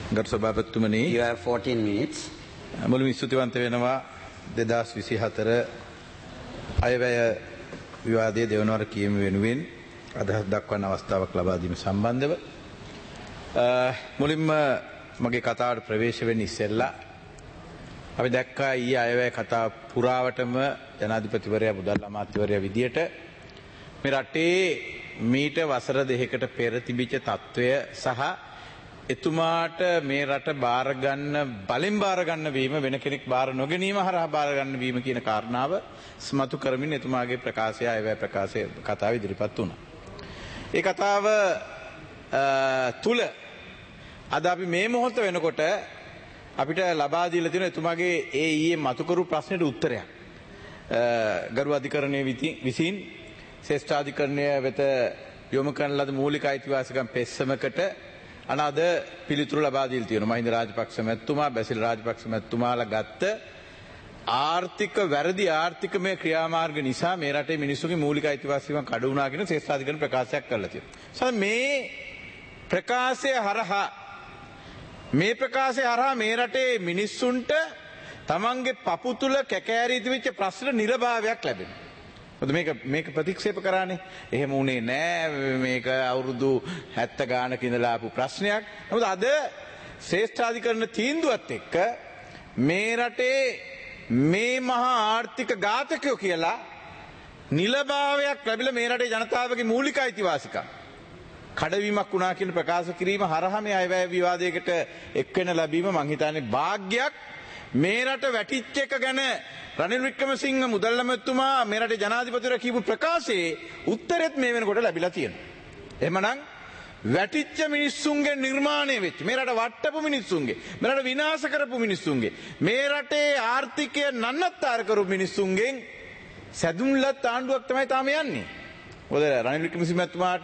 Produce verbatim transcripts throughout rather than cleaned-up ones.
ගරු සභාපතිතුමනි, You have fourteen minutes. මුලින්ම ස්තුතිවන්ත වෙනවා දෙදාස් විසිහතර අයවැය විවාදයේ දෙවනවර කියීම වෙනුවෙන් අදහස් දක්වන අවස්ථාවක් ලබා දීම සම්බන්ධව. මුලින්ම මගේ කතාවට ප්‍රවේශ වෙන්න ඉස්සෙල්ලා අපි දැක්කා ඊයේ අයවැය කතා පුරාවටම ජනාධිපතිවරයා මුදල් අමාත්‍යවරයා විදියට මේ රටේ මීට වසර දෙකකට පෙර තිබිච්ච තත්ත්වය සහ එතුමාට මේ රට බාර ගන්න බලෙන් බාර ගන්න වීම වෙන කෙනෙක් බාර නොගැනීම හරහා බාර ගන්න වීම කියන කාරණාව ස්මතු කරමින් එතුමාගේ ප්‍රකාශය අයවැය ප්‍රකාශය කතාව ඉදිරිපත් වුණා. ඒ කතාව තුල අද අපි මේ මොහොත වෙනකොට අපිට ලබා දීලා තියෙන එතුමාගේ ඒ ඊයේ මතු කරු ප්‍රශ්නෙට උත්තරයක්. ගරු අධිකරණයේ විසින් ශ්‍රේෂ්ඨාධිකරණය වෙත යොමු කරන ලද මූලික අයිතිවාසිකම් පෙස්සමකට අනාද පිළිතුරු ලබා දීලා තියෙනවා. මහින්ද රාජපක්ෂ මැතිතුමා බැසිල් රාජපක්ෂ මැතිතුමාලා ගත්ත ආර්ථික වැරදි ආර්ථිකමය ක්‍රියාමාර්ග නිසා මේ රටේ මිනිස්සුගේ මූලික අයිතිවාසිකම් කඩ වුණා කියන ශ්‍රේෂ්ඨාධිකරණ ප්‍රකාශයක් කරලා තියෙනවා. මේ ප්‍රකාශය හරහා මේ ප්‍රකාශය හරහා මේ රටේ මිනිස්සුන්ට තමන්ගේ පපු තුල කැකෑරී තිබිච්ච ප්‍රශ්න නිරභාවයක් ලැබෙනවා. මොකද මේක මේක ප්‍රතික්ෂේප කරානේ. එහෙම උනේ නෑ. මේක අවුරුදු හැත්තෑ ගානක ඉඳලා ආපු ප්‍රශ්නයක්. නමුත් අද ශ්‍රේෂ්ඨාධිකරණ තීන්දුවත් එක්ක මේ රටේ මේ මහා ආර්ථික ඝාතකයෝ කියලා නිලභාවයක් ලැබිලා මේ රටේ ජනතාවගේ මූලික අයිතිවාසිකම් කඩවීමක් වුණා කියන ප්‍රකාශ කිරීම හරහා මේ අයවැය විවාදයකට එක් වෙන ලැබීම මං හිතන්නේ වාග්යක්. මේ රට වැටිච්ච එක ගැන රනිල් වික්‍රමසිංහ මුදල් ඇමතිතුමා මේ රටේ ජනාධිපතිවරයා කියපු ප්‍රකාශයේ උත්තරෙත් මේ වෙනකොට ලැබිලා තියෙනවා. එහෙමනම් වැටිච්ච මිනිස්සුන්ගේ නිර්මාණය වෙච්ච මේ රට වට්ටපු මිනිස්සුන්ගේ මේ රට විනාශ කරපු මිනිස්සුන්ගේ මේ රටේ ආර්ථිකය නන්නත්තර කරපු මිනිස්සුන්ගෙන් සැදුම්ලත් ආණ්ඩුවක් තමයි තාම යන්නේ. මොකද රනිල් වික්‍රමසිංහ මැතිතුමාට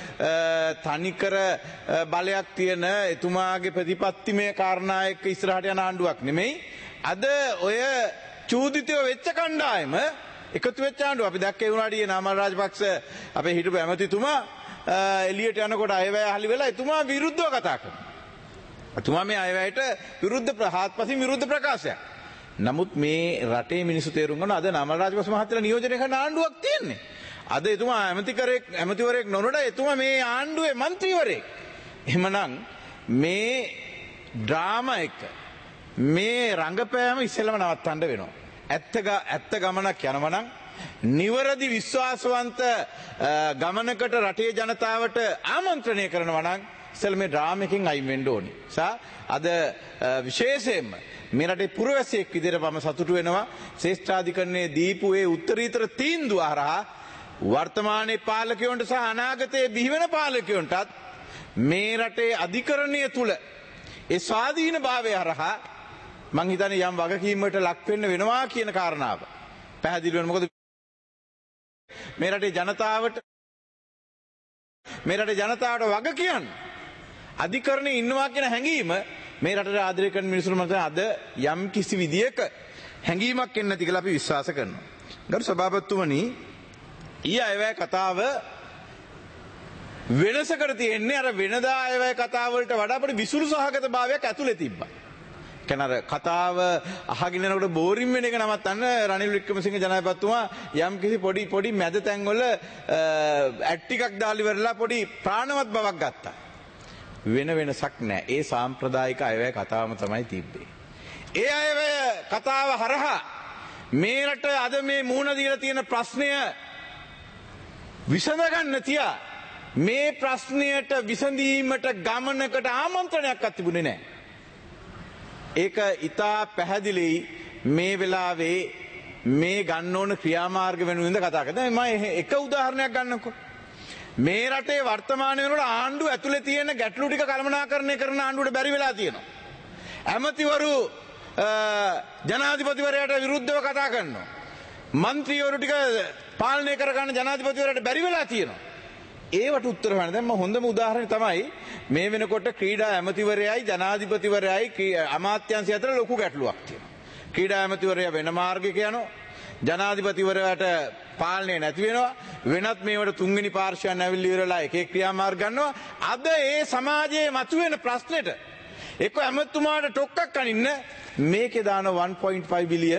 තනිකර බලයක් තියෙන එතුමාගේ ප්‍රතිපත්තිමය කාරණා එක්ක ඉස්සරහට යන ආණ්ඩුවක් නෙමෙයි. අද ඔය චූදිතයෝ වෙච්ච කණ්ඩායම එකතු වෙච්ච ආණ්ඩුව. අපි දැක්කේ වුණාට ඊයේ නාමල් රාජපක්ෂ අපේ හිටපු ඇමතිතුමා එළියට යනකොට අයවැය අහලි වෙලා එතුමා විරුද්ධව කතා කරනවා. එතුමා මේ අයවැයට විරුද්ධ ප්‍රහාත්පසින් විරුද්ධ ප්‍රකාශයක්. නමුත් මේ රටේ මිනිස්සු තේරුම් ගන්න අද නාමල් රාජපක්ෂ මහත්තයලා නියෝජනය කරන ආණ්ඩුවක් තියෙන්නේ. අද එතුමා ඇමතිකරෙක් ඇමතිවරයෙක් නොනොඩ එතුමා මේ ආණ්ඩුවේ මන්ත්‍රීවරයෙක්. එහෙමනම් මේ ඩ්‍රාමා එක මේ රංගපෑම ඉස්සෙල්ලම නවත්තන්න වෙනවා. ඇත්ත ඇත්ත ගමනක් යනවා නම් නිවැරදි විශ්වාසවන්ත ගමනකට රටේ ජනතාවට ආමන්ත්‍රණය කරනවා නම් ඉස්සෙල්ල මේ ඩ්‍රාමා එකෙන් අයින් වෙන්න ඕනේ. සා අද විශේෂයෙන්ම මේ රටේ පුරවැසියෙක් විදිහට මම සතුටු වෙනවා ශ්‍රේෂ්ඨාධිකරණයේ දීපු ඒ උත්තරීතර තීන්දුව හරහා වර්තමානයේ පාලකයන්ට සහ අනාගතයේ බිහිවෙන පාලකයන්ටත් මේ රටේ අධිකරණය තුල ඒ ස්වාධීන භාවය හරහා මං හිතන්නේ යම් වගකීමකට ලක් වෙන්න වෙනවා කියන කාරණාව පැහැදිලි වෙනවා. මොකද මේ රටේ ජනතාවට මේ රටේ ජනතාවට වග කියන්න අධිකරණයේ ඉන්නවා කියන හැඟීම මේ රටේ ආදරය කරන මිනිස්සුන්ට මත අද යම් කිසි විදියක හැඟීමක් එන්නේ නැති කියලා අපි විශ්වාස කරනවා. ගරු සභාපතිතුමනි, ඊ අයවැය කතාව වෙනසකට තියෙන්නේ අර වෙනදා අයවැය කතාව වලට වඩා අපිට විසුරු සහගත භාවයක් ඇතුලේ තිබ්බා. කෙනාර කතාව අහගෙන යනකොට බෝරින් වෙන එක නවත්තන්න රනිල් වික්‍රමසිංහ ජනාධිපතිතුමා යම් කිසි පොඩි පොඩි මැද තැන්වල ඇඩ් ටිකක් දාලි වරලා පොඩි ප්‍රාණවත් බවක් ගත්තා. වෙන වෙනසක් නැහැ. ඒ සාම්ප්‍රදායික අයවැය කතාවම තමයි තිබ්බේ. ඒ අයවැය කතාව හරහා මේ රට අද මේ මූණ දීලා තියෙන ප්‍රශ්නය විසඳගන්න තියා මේ ප්‍රශ්නයට විසඳීමට ගමනකට ආමන්ත්‍රණයක්වත් තිබුණේ නැහැ. ඒක ඉතා පැහැදිලියි මේ වෙලාවේ මේ ගන්න ඕන ක්‍රියාමාර්ග වෙනුවෙන්ද කතා කරන්නේ. මම එක උදාහරණයක් ගන්නකො. මේ රටේ වර්තමාන වෙනකොට ආණ්ඩුව ඇතුලේ තියෙන ගැටලු ටික කළමනාකරණය කරන ආණ්ඩුවට බැරි වෙලා තියෙනවා. ඇමතිවරු ජනාධිපතිවරයාට විරුද්ධව කතා කරනවා. මන්ත්‍රීවරු ටික පාලනය කරගන්න ජනාධිපතිවරයාට බැරි වෙලා තියෙනවා. ඒවට උත්තර හොයන්න දැන් මම හොඳම උදාහරණය තමයි මේ වෙනකොට ක්‍රීඩා ඇමතිවරයයි ජනාධිපතිවරයයි අමාත්‍යාංශය අතර ලොකු ගැටලුවක් තියෙනවා. ක්‍රීඩා ඇමතිවරයා වෙන මාර්ගයක යනවා. ජනාධිපතිවරයාට පාලනය නැති වෙනවා. වෙනත් මේවට තුන්වෙනි පාර්ශ්වයන් ඇවිල්ලි ඉවරලා එක එක ක්‍රියාමාර්ග ගන්නවා. අද ඒ සමාජයේ මතුවෙන ප්‍රශ්නෙට එක්ක ඇමතුමාට ටොක්කක් අනින්න මේකේ දාන one point five billion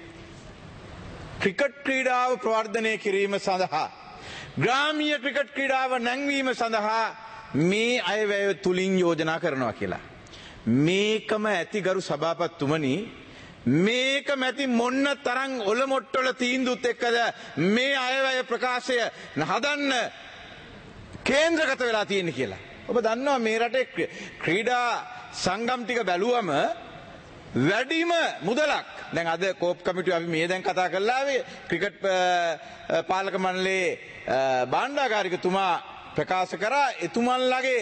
cricket ක්‍රීඩාව ප්‍රවර්ධනය කිරීම සඳහා ග්‍රාමීය ක්‍රිකට් ක්‍රීඩාව නැංවීම සඳහා මේ අයවැය තුලින් යෝජනා කරනවා කියලා. මේකම ඇති ගරු සභාපතිතුමනි මේක මැති මොන්න තරම් ඔලොමොට්ටොල තීන්දුවත් එක්කද මේ අයවැය ප්‍රකාශය හදන්න කේන්ද්‍රගත වෙලා තියෙන්නේ කියලා. ඔබ දන්නවා මේ රටේ ක්‍රීඩා සංගම් ටික බැලුවම වැඩිම මුදලක් දැන් අද කෝප් කමිටුව අපි මේ දැන් කතා කරලා ආවේ ක්‍රිකට් පාලක මණ්ඩලයේ භාණ්ඩාගාරිකතුමා ප්‍රකාශ කරා එතුමන්ලගේ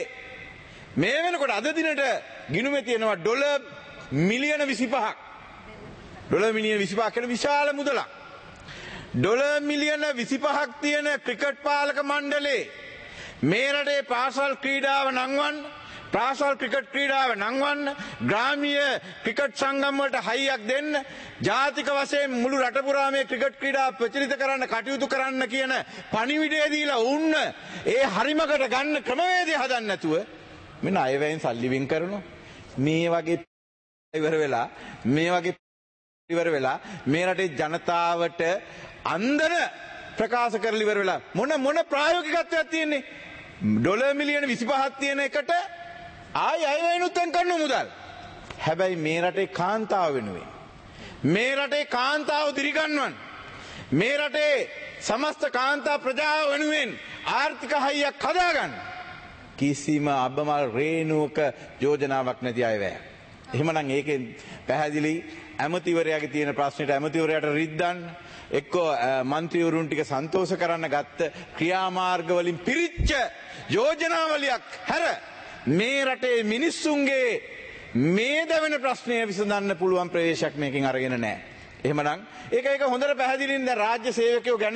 මේ වෙනකොට අද දිනට ගිණුමේ තියෙනවා ඩොලර් මිලියන විසිපහක් ඩොලර් මිලියන විසිපහක් කියන විශාල මුදලක් ඩොලර් මිලියන විසිපහක් තියෙන ක්‍රිකට් පාලක මණ්ඩලයේ මේ රටේ පාසල් ක්‍රීඩාව නංවන්න පාසල් ක්‍රිකට් ක්‍රීඩාව නංවන්න ග්‍රාමීය ක්‍රිකට් සංගම් වලට හයියක් දෙන්න ජාතික වශයෙන් මුළු රට පුරා මේ ක්‍රිකට් ක්‍රීඩාව ප්‍රචලිත කරන්න කටයුතු කරන්න කියන පණිවිඩය දීලා වුණ ඒ හරිමකට ගන්න ක්‍රමවේදය හදන්න නැතුව මෙන්න අයවැයෙන් සල්ලි වින් කරනවා මේ වගේ ඉවර වෙලා මේ වගේ ඉවර වෙලා මේ රටේ ජනතාවට අන්දන ප්‍රකාශ කරලා ඉවර වෙලා මොන මොන ප්‍රායෝගිකත්වයක් තියෙන්නේ ඩොලර් මිලියන විසිපහක් තියෙන එකට ආයි අයවැයනුත් කරන මුදල් හැබැයි මේ රටේ කාන්තාව වෙනුවෙන් මේ රටේ කාන්තාව දිරිගන්වන්න මේ රටේ සමස්ත කාන්තා ප්‍රජාව වෙනුවෙන් ආර්ථික හයියක් හදාගන්න කිසිම අබමල් රේණුවක යෝජනාවක් නැති අයවැය. එහෙමනම් ඒකෙන් පැහැදිලි ඇමතිවරයාගේ තියෙන ප්‍රශ්නෙට ඇමතිවරයාට රිද්දන්න එක්කෝ මන්ත්‍රීවරුන් ටික සන්තෝෂ කරන්න ගත්ත ක්‍රියාමාර්ග වලින් පිරිච්ච යෝජනාවලියක් හැර මේ රටේ මිනිස්සුන්ගේ මේ දැවෙන ප්‍රශ්නය විසඳන්න පුළුවන් ප්‍රවේශයක් මේකෙන් අරගෙන නැහැ. එහෙමනම් ඒක ඒක හොඳට පැහැදිලිින් දැන් රාජ්‍ය සේවකයෝ ගැන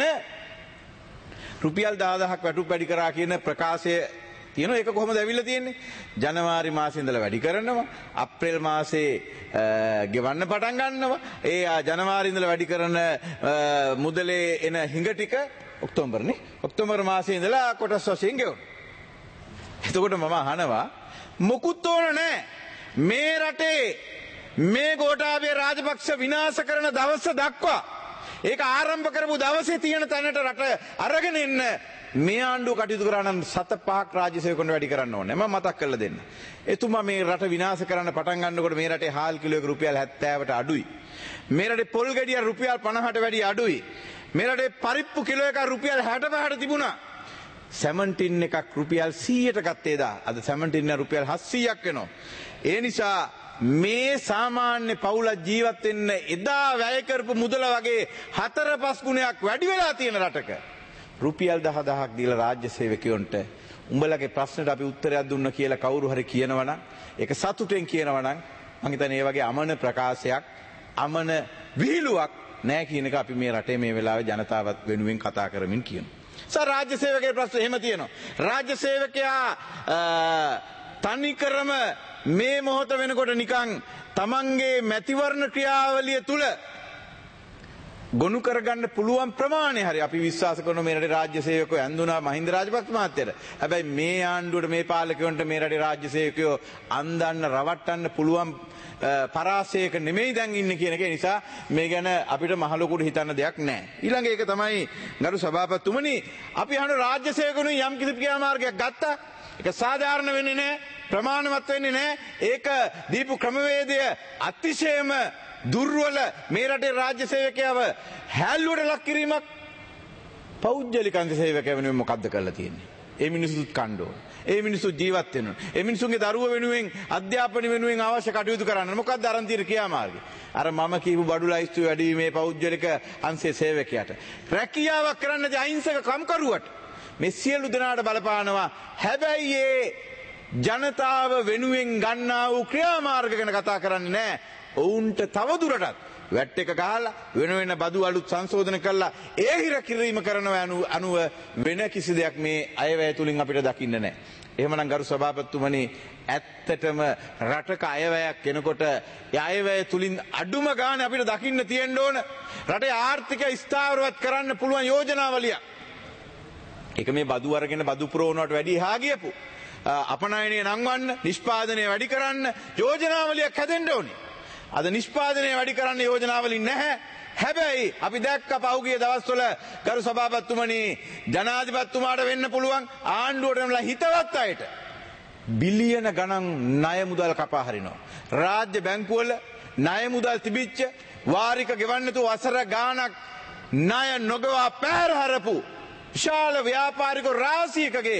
රුපියල් දහදහක් වැටුප් වැඩි කරා කියන ප්‍රකාශය තියෙනවා. ඒක කොහොමද ඇවිල්ලා තියෙන්නේ? ජනවාරි මාසේ ඉඳලා වැඩි කරනවා. අප්‍රේල් මාසේ ගෙවන්න පටන් ගන්නවා. ඒ ජනවාරි ඉඳලා වැඩි කරන මුදලේ එන හිඟ ටික ඔක්තෝබර්නේ. ඔක්තෝබර් මාසේ ඉඳලා කොටස් වශයෙන් ගෙවනවා. එතකොට මම අහනවා මොකුත් ඕන නැහැ. මේ රටේ මේ ගෝඨාභය රාජපක්ෂ විනාශ කරන දවස දක්වා ඒක ආරම්භ කරපු දවසේ තියෙන තැනට රට අරගෙන එන්න මේ ආණ්ඩුව කටයුතු කරා නම් සත පහක් රාජ්‍ය සේවකයන්ට වැඩි කරන්න ඕනේ. මම මතක් කරලා දෙන්න. එතුමා මේ රට විනාශ කරන්න පටන් ගන්නකොට මේ රටේ හාල් කිලෝ එක රුපියල් හැත්තෑවට අඩුයි. මේ රටේ පොල් ගෙඩිය රුපියල් පනහට වැඩි අඩුයි. මේ රටේ පරිප්පු කිලෝ එකක් රුපියල් හැට පහට තිබුණා. සැමන්ටින් එකක් රුපියල් සීයට ගත්තේ දා. අද සැමන්ටින් රුපියල් හත්සීයක් වෙනවා. ඒ නිසා මේ සාමාන්‍ය පවුල ජීවත් වෙන්න එදා වැය කරපු මුදල වගේ හතර පහ ගුණයක් වැඩි වෙලා තියෙන රටක රුපියල් දහදහක් දීලා රාජ්‍ය සේවකයන්ට උඹලගේ ප්‍රශ්නට අපි උත්තරයක් දුන්න කියලා කවුරු හරි කියනවා නම් ඒක සතුටෙන් කියනවා නම් මම හිතන්නේ මේ වගේ අමන ප්‍රකාශයක් අමන විහිළුවක් නෑ කියන එක අපි මේ රටේ මේ වෙලාවේ ජනතාවත් වෙනුවෙන් කතා කරමින් කියනවා. සර් රාජ්‍ය සේවකගේ ප්‍රශ්න එහෙම තියෙනවා. රාජ්‍ය සේවකයා තනිකරම මේ මොහොත වෙනකොට නිකන් තමන්ගේ මැතිවරණ ක්‍රියාවලිය තුල ගොනු කරගන්න පුළුවන් ප්‍රමාණය හරි අපි විශ්වාස කරන මේ රටේ රාජ්‍ය සේවකයෝ ඇඳුනා මහින්ද රාජපක්ෂ මහත්තයට. හැබැයි මේ ආණ්ඩුවට මේ පාලකයන්ට මේ රටේ රාජ්‍ය සේවකයෝ අන්දන්න රවට්ටන්න පුළුවන් පරාසයක නෙමෙයි දැන් ඉන්නේ කියන එක නිසා මේ ගැන අපිට මහලොකුට හිතන්න දෙයක් නැහැ. ඊළඟ එක තමයි ගරු සභාපතිතුමනි අපි අහන රාජ්‍ය සේවකයන් යම් කිසි ක්‍රියාමාර්ගයක් ගත්තා. ඒක සාධාරණ වෙන්නේ නැහැ. ප්‍රමාණවත් වෙන්නේ නැහැ. ඒක දීපු ක්‍රමවේදය අතිශයම දුර්වල මේ රටේ රාජ්‍ය සේවකයව හැල්ලුවට ලක් කිරීමක් පෞද්ගලික අංශ සේවකයව වෙනුවෙන් මොකද්ද කරලා තියෙන්නේ? ඒ මිනිස්සුත් කණ්ඩ ඕන. ඒ මිනිස්සු ජීවත් වෙන්න ඕන. ඒ මිනිස්සුන්ගේ දරුවෝ වෙනුවෙන් අධ්‍යාපනය වෙනුවෙන් අවශ්‍ය කටයුතු කරන්න. මොකද්ද අරන් තියෙන ක්‍රියාමාර්ගය? අර මම කියපු බඩු ලයිස්තු වැඩි මේ පෞද්ගලික අංශයේ සේවකයාට රැකියාවක් කරන්න නැති අහිංසක කම්කරුවට මේ සියලු දෙනාට බලපානවා. හැබැයි ඒ ජනතාව වෙනුවෙන් ගන්නා වූ ක්‍රියාමාර්ග ගැන කතා කරන්නේ නැහැ. ඔවුන්ට තවදුරටත් වැට් එක ගහලා වෙන වෙන බදු අලුත් සංශෝධන කරලා ඒ හිර කිරීම කරනවා අනුව වෙන කිසි දෙයක් මේ අයවැය තුලින් අපිට දකින්න නැහැ. එහෙමනම් ගරු සභාපතිතුමනි ඇත්තටම රටක අයවැයක් එනකොට ඒ අයවැය තුලින් අඩුම ගානේ අපිට දකින්න තියෙන්න ඕන රටේ ආර්ථිකය ස්ථාවරවත් කරන්න පුළුවන් යෝජනාවලියක්. ඒක මේ බදු අරගෙන බදු පුරවනවට වැඩි එහා ගියපු අපනයනය නංවන්න, නිෂ්පාදනය වැඩි කරන්න යෝජනාවලියක් හැදෙන්න ඕනේ. අද නිෂ්පාදනය වැඩි කරන්න යෝජනාවලින් නැහැ. හැබැයි අපි දැක්ක පහුගිය දවස්වල ගරු සභාපතිතුමනි ජනාධිපතිතුමාට වෙන්න පුළුවන් ආණ්ඩුවටමලා හිතවත් අයට බිලියන ගණන් ණය මුදල් කපා හරිනවා. රාජ්‍ය බැංකුවල ණය මුදල් තිබිච්ච වාරික ගෙවන්න තු වසර ගාණක් ණය නොගවා පැහැරහරපු විශාල ව්‍යාපාරික රාශියකගේ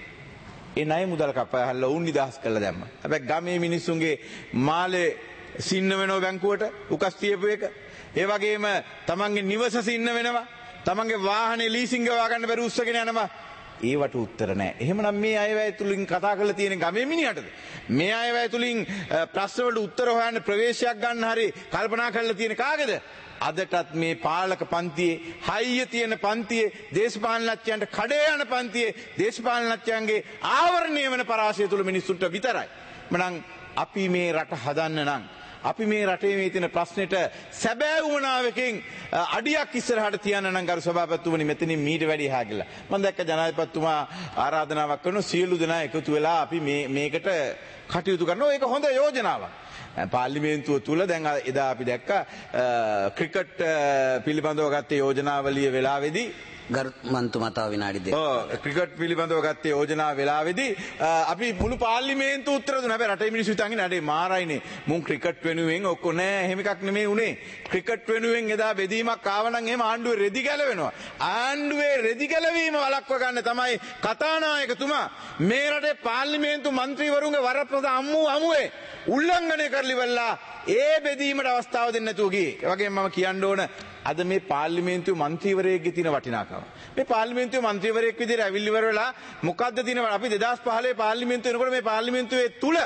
ඒ ණය මුදල් කපා හරලා උන් නිදහස් කළා දැම්මා. හැබැයි ගමේ මිනිස්සුන්ගේ මාලේ සින්න වෙනව බැංකුවට උකස් තියපු එක. ඒ වගේම තමන්ගේ නිවස සින්න වෙනවා. තමන්ගේ වාහනේ ලීසින් ගවා ගන්න බැරි උස්සගෙන යනවා. ඒවට උත්තර නැහැ. එහෙමනම් මේ අයවැය තුලින් කතා කරලා තියෙන ගමේ මිනිහටද? මේ අයවැය තුලින් ප්‍රශ්න වලට උත්තර හොයන්න ප්‍රවේශයක් ගන්න හරි කල්පනා කරලා තියෙන කාගේද? අදටත් මේ පාලක පන්තියේ හයිය තියෙන පන්තියේ දේශපාලනඥයන්ට කඩේ යන පන්තියේ දේශපාලනඥයන්ගේ ආවරණය වෙන පරාසය තුල මිනිස්සුන්ට විතරයි. මනම් අපි මේ රට හදන්න නම් අපි මේ රටේ මේ තියෙන ප්‍රශ්නෙට සැබෑ වුණාවකින් අඩියක් ඉස්සරහට තියන්න නම් ගරු සභාපතිතුමනි මෙතනින් මීට වැඩි එහා ගිහලා මම දැක්ක ජනාධිපතිතුමා ආරාධනාවක් කරනවා සියලු දෙනා එකතු වෙලා අපි මේ මේකට කටයුතු කරනවා. ඒක හොඳ යෝජනාවක්. පාර්ලිමේන්තුව තුල දැන් එදා අපි දැක්ක ක්‍රිකට් පිළිබඳව ගත්ත යෝජනාවලිය වෙලාවේදී ගරු මන්තුමා තව විනාඩි දෙකක්. ඔව් ක්‍රිකට් පිළිබඳව ගත්ත යෝජනා වෙලාවේදී අපි මුළු පාර්ලිමේන්තුව උත්තර දුන්නා. හැබැයි රටේ මිනිස්සු හිතන්නේ නඩේ මාරයිනේ. මුන් ක්‍රිකට් වෙනුවෙන් ඔක්කො නෑ එහෙම එකක් නෙමෙයි උනේ. ක්‍රිකට් වෙනුවෙන් එදා බෙදීමක් ආව නම් එහෙම ආණ්ඩුවේ රෙදි ගැලවෙනවා. ආණ්ඩුවේ රෙදි ගැලවීම වළක්ව ගන්න තමයි කතානායකතුමා මේ රටේ පාර්ලිමේන්තු මන්ත්‍රීවරුන්ගේ වරප්‍රසාද අම්මු අමුවේ උල්ලංඝනය කරලිවලා ඒ බෙදීමට අවස්ථාව දෙන්න නැතුව ගියේ. ඒ වගේම මම කියන්න ඕන අද මේ පාර්ලිමේන්තුවේ මන්ත්‍රීවරයෙක්ගේ තියෙන වටිනාකම. මේ පාර්ලිමේන්තුවේ මන්ත්‍රීවරයෙක් විදිහට ඇවිල්ලි ඉවර වෙලා මොකද්ද තියෙන අපි දෙදාස් පහළොව පාර්ලිමේන්තුවේ එනකොට මේ පාර්ලිමේන්තුවේ තුල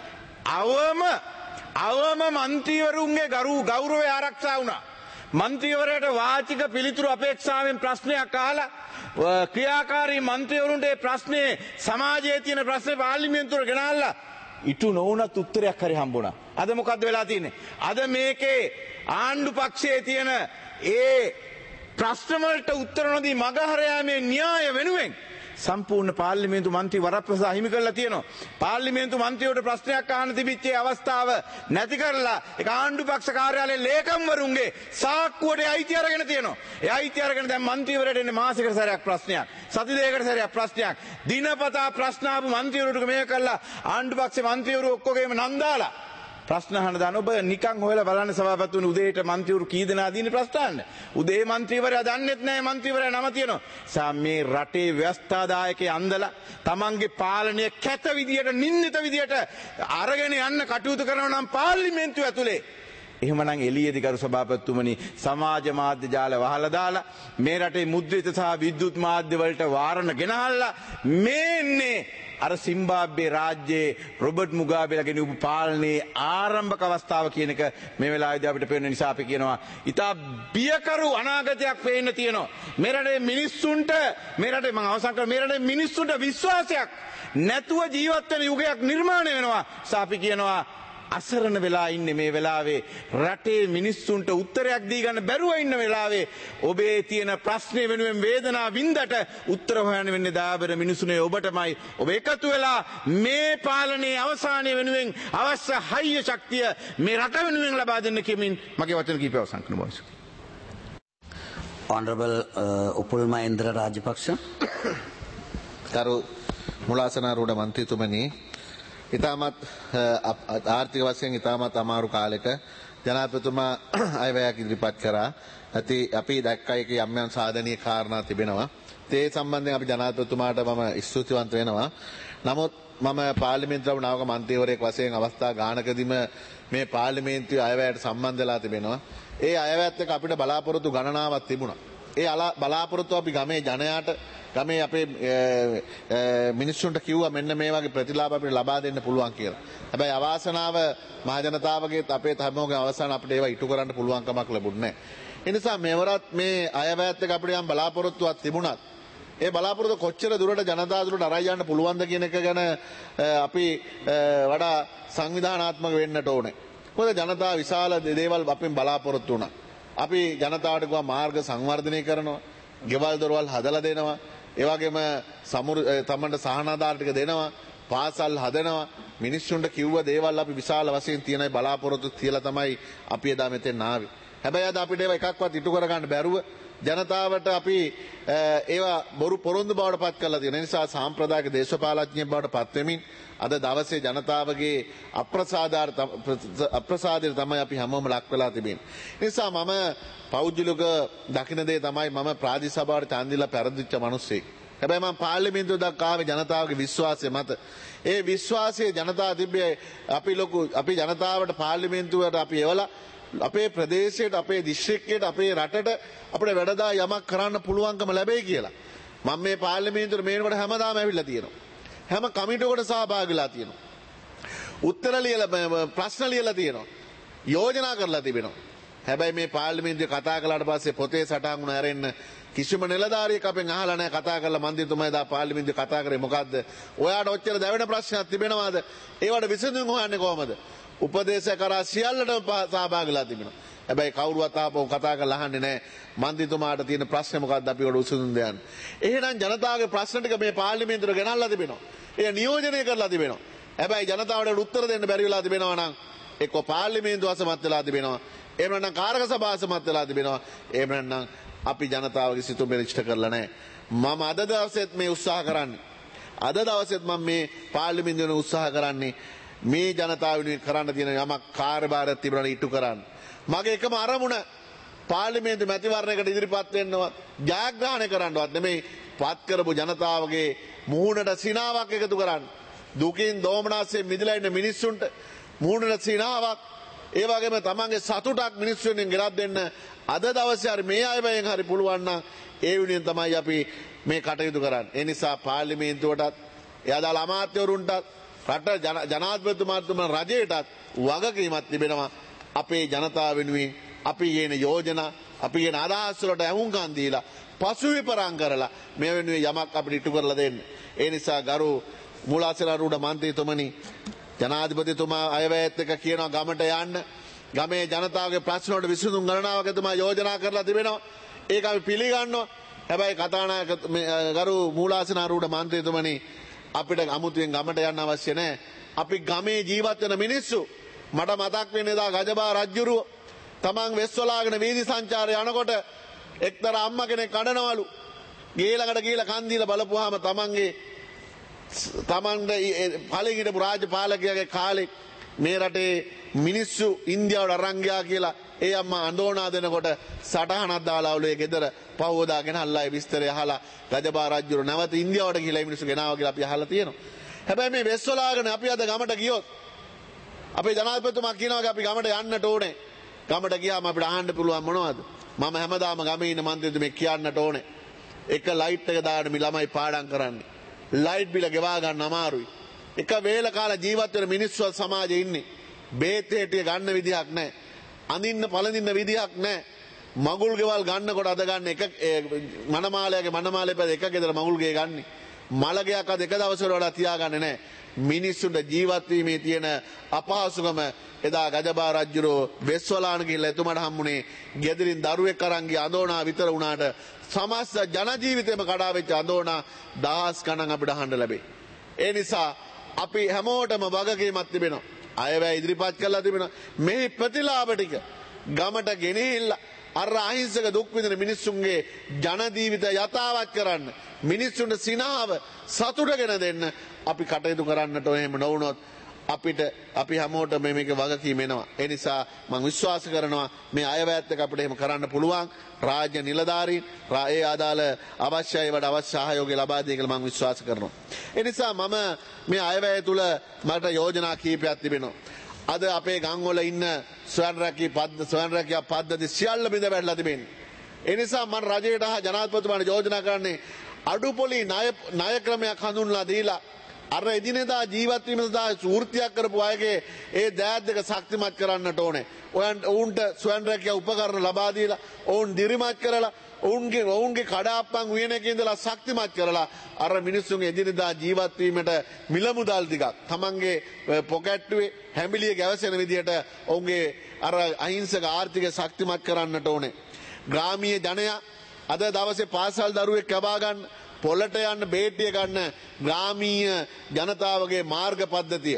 අවම අවම මන්ත්‍රීවරුන්ගේ ගරු ගෞරවය ආරක්ෂා වුණා. මන්ත්‍රීවරයාට වාචික පිළිතුරු අපේක්ෂාවෙන් ප්‍රශ්නයක් අහලා ක්‍රියාකාරී මන්ත්‍රීවරුන්ට මේ ප්‍රශ්නේ සමාජයේ තියෙන ප්‍රශ්නේ පාර්ලිමේන්තුවට ගෙනල්ලා ඉටු නොවුනත් උත්තරයක් හරි හම්බුණා. අද මොකද්ද වෙලා තියෙන්නේ? අද මේකේ ආණ්ඩු පක්ෂයේ තියෙන ඒ ප්‍රශ්න වලට උත්තර නොදී මගහර යාමේ න්‍යාය වෙනුවෙන් සම්පූර්ණ පාර්ලිමේන්තු මන්ත්‍රී වරප්‍රසාද හිමි කරලා තියෙනවා. පාර්ලිමේන්තු මන්ත්‍රීවට ප්‍රශ්නයක් අහන්න තිබිච්ච අවස්ථාව නැති කරලා ඒක ආණ්ඩු පක්ෂ කාර්යාලයේ ලේකම්වරුන්ගේ සාක්කුවට අයිති අරගෙන තියෙනවා. ඒ අයිති අරගෙන දැන් මන්ත්‍රීවරයට එන්නේ මාසිකට සැරයක් ප්‍රශ්නයක්. සති දෙකකට සැරයක් ප්‍රශ්නයක්. දිනපතා ප්‍රශ්න ආපු මන්ත්‍රීවරුන්ට මේක කළා ආණ්ඩු පක්ෂේ මන්ත්‍රීවරු ඔක්කොගේම නන්දාලා ප්‍රශ්න අහන්න දාන ඔබ නිකන් හොයලා බලන්න සභාපතිතුමනි උදේට මන්ත්‍රීවරු කී දෙනා දිනේ ප්‍රශ්න අහන්න. උදේ මන්ත්‍රීවරයා දන්නෙත් නැහැ මන්ත්‍රීවරයා නම තියෙනවා. සා මේ රටේ ව්‍යවස්ථාදායකේ අන්දලා තමන්ගේ පාලනය කැත විදියට නින්දිත විදියට අරගෙන යන්න කටයුතු කරනවා නම් පාර්ලිමේන්තුව ඇතුලේ එහෙමනම් එළියේදී ගරු සභාපතිතුමනි සමාජ මාධ්‍ය ජාල වහලා දාලා මේ රටේ මුද්‍රිත සහ විද්‍යුත් මාධ්‍ය වලට වාරණ ගෙනහල්ලා මේන්නේ අර සිම්බාබ්වේ රාජ්‍යයේ රොබර්ට් මුගාබේලා ගෙනියපු පාලනයේ ආරම්භක අවස්ථාව කියන එක මේ වෙලාවේදී අපිට පේන නිසා අපි කියනවා ඉතා බියකරු අනාගතයක් පේන්න තියෙනවා. මේ රටේ මිනිස්සුන්ට මේ රටේ මම අවසන් කරා මේ රටේ මිනිස්සුන්ට විශ්වාසයක් නැතුව ජීවත් වෙන යුගයක් නිර්මාණය වෙනවා. අපි කියනවා අසරණ වෙලා ඉන්නේ මේ වෙලාවේ රටේ මිනිස්සුන්ට උත්තරයක් දී ගන්න බැරුව ඉන්න වෙලාවේ ඔබේ තියෙන ප්‍රශ්නේ වෙනුවෙන් වේදනාව වින්දට උත්තර හොයන්න වෙන්නේ දාබර මිනිසුනේ ඔබටමයි. ඔබ එකතු වෙලා මේ පාලනයේ අවසානයේ වෙනුවෙන් අවශ්‍ය හයිය ශක්තිය මේ රට වෙනුවෙන් ලබා දෙන්න කියමින් මගේ වචන කීපය අවසන් කරනවා. Honorable uh, Upul Mahendra Rajapaksa. කරු මුලාසනාරූඪ මන්ත්‍රීතුමනි ඉතාමත් ආර්ථික වශයෙන් ඉතාමත් අමාරු කාලෙක ජනාධිපතිතුමා අයවැයක් ඉදිරිපත් කරා. ඇති අපි දැක්කා ඒකේ යම් යම් සාධනීය කාරණා තිබෙනවා. ඒ සම්බන්ධයෙන් අපි ජනාධිපතිතුමාට මම ස්තුතිවන්ත වෙනවා. නමුත් මම පාර්ලිමේන්තුවේ නායක මන්ත්‍රීවරයෙක් වශයෙන් අවස්ථා ගානකදීම මේ පාර්ලිමේන්තුවේ අයවැයට සම්බන්ධ වෙලා තිබෙනවා. ඒ අයවැයත් එක්ක අපිට බලාපොරොත්තු ගණනාවක් තිබුණා. ඒ බලාපොරොත්තු අපි ගමේ ජනයාට ගමේ අපේ මිනිස්සුන්ට කිව්වා මෙන්න මේ වගේ ප්‍රතිලාභ අපිට ලබා දෙන්න පුළුවන් කියලා. හැබැයි අවාසනාව මහ ජනතාවගේ අපේ හැමෝගේ අවසාන අපිට ඒවා ඉටු කරන්න පුළුවන් කමක් ලැබුණේ නැහැ. ඒ නිසා මෙවරත් මේ අයවැයත් එක්ක අපිට යම් බලාපොරොත්තුවක් තිබුණත් ඒ බලාපොරොත්තු කොච්චර දුරට ජනතාව දුරට අරයි යන්න පුළුවන්ද කියන එක ගැන අපි වඩා සංවිධානාත්මක වෙන්නට ඕනේ. මොකද ජනතාව විශාල දේවල් අපෙන් බලාපොරොත්තු වුණා. අපි ජනතාවට ගියා මාර්ග සංවර්ධනය කරනවා, ගෙවල් දොරවල් හදලා දෙනවා, ඒ වගේම සමුරු තමන්ට සහනාධාර ටික දෙනවා, පාසල් හදනවා මිනිස්සුන්ට කිව්ව දේවල් අපි විශාල වශයෙන් තියෙනයි බලාපොරොත්තු තියලා තමයි අපි එදා මෙතෙන් ආවේ. හැබැයි අද අපිට ඒවා එකක්වත් ඉටු කරගන්න බැරුව ජනතාවට අපි ඒවා බොරු පොරොන්දු බවට පත් කරලා තියෙන නිසා සාම්ප්‍රදායික දේශපාලඥයෙක් බවට පත් වෙමින් අද දවසේ ජනතාවගේ අප්‍රසාදාර අප්‍රසාදයට තමයි අපි හැමෝම ලක් වෙලා තිබෙන්නේ. ඒ නිසා මම පෞද්ගලික දකින දේ තමයි මම ප්‍රාදේශීය සභාවට ඡන්දිලා පෙරදිච්ච මිනිස්සෙක්. හැබැයි මම පාර්ලිමේන්තුව දක්වා ආවේ ජනතාවගේ විශ්වාසය මත. ඒ විශ්වාසයේ ජනතාව තිබ්බේ අපි ලොකු අපි ජනතාවට පාර්ලිමේන්තුවට අපි එවලා අපේ ප්‍රදේශයට අපේ දිස්ත්‍රික්කයට අපේ රටට අපිට වැඩදා යමක් කරන්න පුළුවන්කම ලැබෙයි කියලා. මම මේ පාර්ලිමේන්තුවට මේනකොට හැමදාම ඇවිල්ලා තියෙනවා. හැම කමිටුවකට සහභාගී වෙලා තියෙනවා. උත්තර ලියලා ප්‍රශ්න ලියලා තියෙනවා. යෝජනා කරලා තිබෙනවා. හැබැයි මේ පාර්ලිමේන්තුවේ කතා කළාට පස්සේ පොතේ සටහන් වුණ ඇරෙන්න කිසිම නිලධාරියෙක් අපෙන් අහලා නැහැ කතා කරලා මන්ත්‍රීතුමා එදා පාර්ලිමේන්තුවේ කතා කරේ මොකද්ද? ඔයාට ඔච්චර දැවෙන ප්‍රශ්නයක් තිබෙනවද? ඒවට විසඳුම් හොයන්නේ කොහමද? උපදේශ කරා සියල්ලටම සහභාගී වෙලා තිබෙනවා. හැබැයි කවුරුවත් ආපහු කතා කරලා අහන්නේ නැහැ මන්ත්‍රීතුමාට තියෙන ප්‍රශ්නේ මොකද්ද අපි වල උසුඳුන් දෙන්න. එහෙනම් ජනතාවගේ ප්‍රශ්න ටික මේ පාර්ලිමේන්තුවට ගෙනල්ලා තිබෙනවා. ඒ නියෝජනය කරලා තිබෙනවා. හැබැයි ජනතාවට උත්තර දෙන්න බැරි වෙලා තිබෙනවා නම් එක්ක පාර්ලිමේන්තුව අසමත් වෙලා තිබෙනවා. එහෙම නැත්නම් කාරක සභාව අසමත් වෙලා තිබෙනවා. එහෙම නැත්නම් අපි ජනතාවගේ සිතුම් පරිච්ඡ කරලා නැහැ. මම අද දවසෙත් මේ උත්සාහ කරන්නේ. අද දවසෙත් මම මේ පාර්ලිමේන්තුවේ උත්සාහ කරන්නේ මේ ජනතාව වෙනුවෙන් කරන්න තියෙන යමක් කාර්යභාරයක් තිබුණා ඊට කරන්න. මගේ එකම අරමුණ පාර්ලිමේන්තු මැතිවරණයකට ඉදිරිපත් වෙන්නවත් ජයග්‍රහණය කරන්නවත් නෙමෙයි පත් කරපු ජනතාවගේ මුහුණට සිනාවක් එකතු කරන්න. දුකින් දෝමනස්යෙන් මිදලා ඉන්න මිනිස්සුන්ට මුහුණට සිනාවක් ඒ වගේම තමන්ගේ සතුටක් මිනිස්සුන්ගෙන් ගෙනත් දෙන්න අද දවසේ හරි මේ අයවෙන් හරි පුළුවන් නම් ඒ වෙනුවෙන් තමයි අපි මේ කටයුතු කරන්නේ. ඒ නිසා පාර්ලිමේන්තුවටත් එයාදාල අමාත්‍යවරුන්ටත් රට ජනාධිපතිතුමාතුමා රජයටත් වගකීමක් තිබෙනවා. අපේ ජනතාව වෙනුවෙන් අපි කියන යෝජනා අපි කියන අදහස් වලට ඇහුම්කන් දීලා පසුවිපරම් කරලා මේ වෙනුවෙන් යමක් අපිට ඉටු කරලා දෙන්න. ඒ නිසා ගරු මූලාසනාරූඪ මන්ත්‍රීතුමනි ජනාධිපතිතුමා අයවැයත් එක්ක කියනවා ගමට යන්න. ගමේ ජනතාවගේ ප්‍රශ්න වලට විසඳුම් ගණනාවක් එතුමා යෝජනා කරලා තිබෙනවා. ඒක අපි පිළිගන්නවා. හැබැයි කතානායක ගරු මූලාසනාරූඪ මන්ත්‍රීතුමනි අපිට අමුතුවෙන් ගමට යන්න අවශ්‍ය නැහැ. අපි ගමේ ජීවත් වෙන මිනිස්සු මට මතක් වෙන්නේ දා ගජබා රජුරුව තමන් වෙස්වලාගෙන වීදි සංචාරය යනකොට එක්තරා අම්මා කෙනෙක් කඩනවලු. ගේලකට ගිහලා කන් දීලා බලපුවාම තමන්ගේ තමන්ගේ පළේ හිටපු රාජපාලකයාගේ කාලේ මේ රටේ මිනිස්සු ඉන්දියාවට අරන් ගියා කියලා ඒ අම්මා අඬෝනා දෙනකොට සටහනක් දාලාවලු ඒ ගෙදර පවෝදාගෙන අල්ලා ඒ විස්තරය අහලා ගජබා රජුරුව නැවත ඉන්දියාවට ගිහලා මිනිස්සු ගෙනාවා කියලා අපි අහලා තියෙනවා. හැබැයි මේ වෙස්වලාගෙන අපි අද ගමට ගියොත් අපේ ජනාධිපතිතුමා කියනවා අපි ගමට යන්නට ඕනේ. ගමට ගියාම අපිට අහන්න පුළුවන් මොනවද? මම හැමදාම ගමේ ඉන්න මන්ත්‍රීතුමෙක් කියන්නට ඕනේ. එක ලයිට් එක දාන්න මේ ළමයි පාඩම් කරන්නේ. ලයිට් බිල ගෙවා ගන්න අමාරුයි. එක වේල කාලා ජීවත් වෙන මිනිස්සු සමාජයේ ඉන්නේ. බේත් හේටිය ගන්න විදිහක් නැහැ. අඳින්න පළඳින්න විදිහක් නැහැ. මගුල් ගෙවල් ගන්නකොට අද ගන්න එක මනමාලයාගේ මනමාලේ පැද එක ගෙදර මගුල් ගේ ගන්නේ. මලගයක් අද එක දවසකට වඩා තියාගන්නේ නැහැ. මිනිස්සුන්ට ජීවත් වීමේ තියෙන අපහසුකම එදා ගජබා රජුරෝ වෙස්වලාන ගිහිල්ලා එතුමාට හම්බුනේ ගෙදරින් දරුවෙක් අරන් ගිය අඳෝනා විතර වුණාට සමස්ත ජන ජීවිතේම කඩා වෙච්ච අඳෝනා දහස් ගණන් අපිට අහන්න ලැබේ. ඒ නිසා අපි හැමෝටම වගකීමක් තිබෙනවා. අයවැය ඉදිරිපත් කරලා තිබෙනවා. මේ ප්‍රතිලාභ ටික ගමට ගෙනහිල්ලා අර අහිංසක දුක් විඳින මිනිස්සුන්ගේ ජන ජීවිත යථාවත් කරන්න මිනිස්සුන්ට සිනාව සතුටගෙන දෙන්න අපි කටයුතු කරන්නට එහෙම නොවුනොත් අපිට අපි හැමෝටම මේක වගකීම එනවා. ඒ නිසා මම විශ්වාස කරනවා මේ අයවැයත් එක්ක අපිට එහෙම කරන්න පුළුවන්. රාජ්‍ය නිලධාරීන් ඒ අදාළ අවශ්‍යයි වඩ අවශ්‍ය සහයෝගය ලබා දෙයි කියලා මම විශ්වාස කරනවා. ඒ නිසා මම මේ අයවැය තුල මට යෝජනා කීපයක් තිබෙනවා. අද අපේ ගම්වල ඉන්න ස්වයං රැකී පද්ධති ස්වයං රැකියා පද්ධති සියල්ල බිඳ වැටලා තිබෙනවා. ඒ නිසා මම රජයට හා ජනාධිපතිතුමාට යෝජනා කරන්නේ අඩුපොලි ණය ණය ක්‍රමයක් හඳුන්වලා දීලා අර එදිනෙදා ජීවත් වීම සඳහා වෘත්තියක් කරපු අයගේ ඒ දෑත් දෙක ශක්තිමත් කරන්නට ඕනේ. ඔයන් ඔවුන්ට ස්වයං රැකියා උපකරණ ලබා දීලා ඔවුන් දිරිමත් කරලා ඔවුන්ගේ ඔවුන්ගේ කඩාප්පන් උයනක ඉඳලා ශක්තිමත් කරලා අර මිනිස්සුන්ගේ එදිනෙදා ජීවත් වීමට මිල මුදල් ටිකක් තමන්ගේ පොකට්ටුවේ හැඹිලිය ගැවසෙන විදිහට ඔවුන්ගේ අර අහිංසක ආර්ථිකය ශක්තිමත් කරන්නට ඕනේ. ග්‍රාමීය ජනයා අද දවසේ පාසල් දරුවෙක් ලබා ගන්න පොළට යන්න බේටිය ගන්න ග්‍රාමීය ජනතාවගේ මාර්ග පද්ධතිය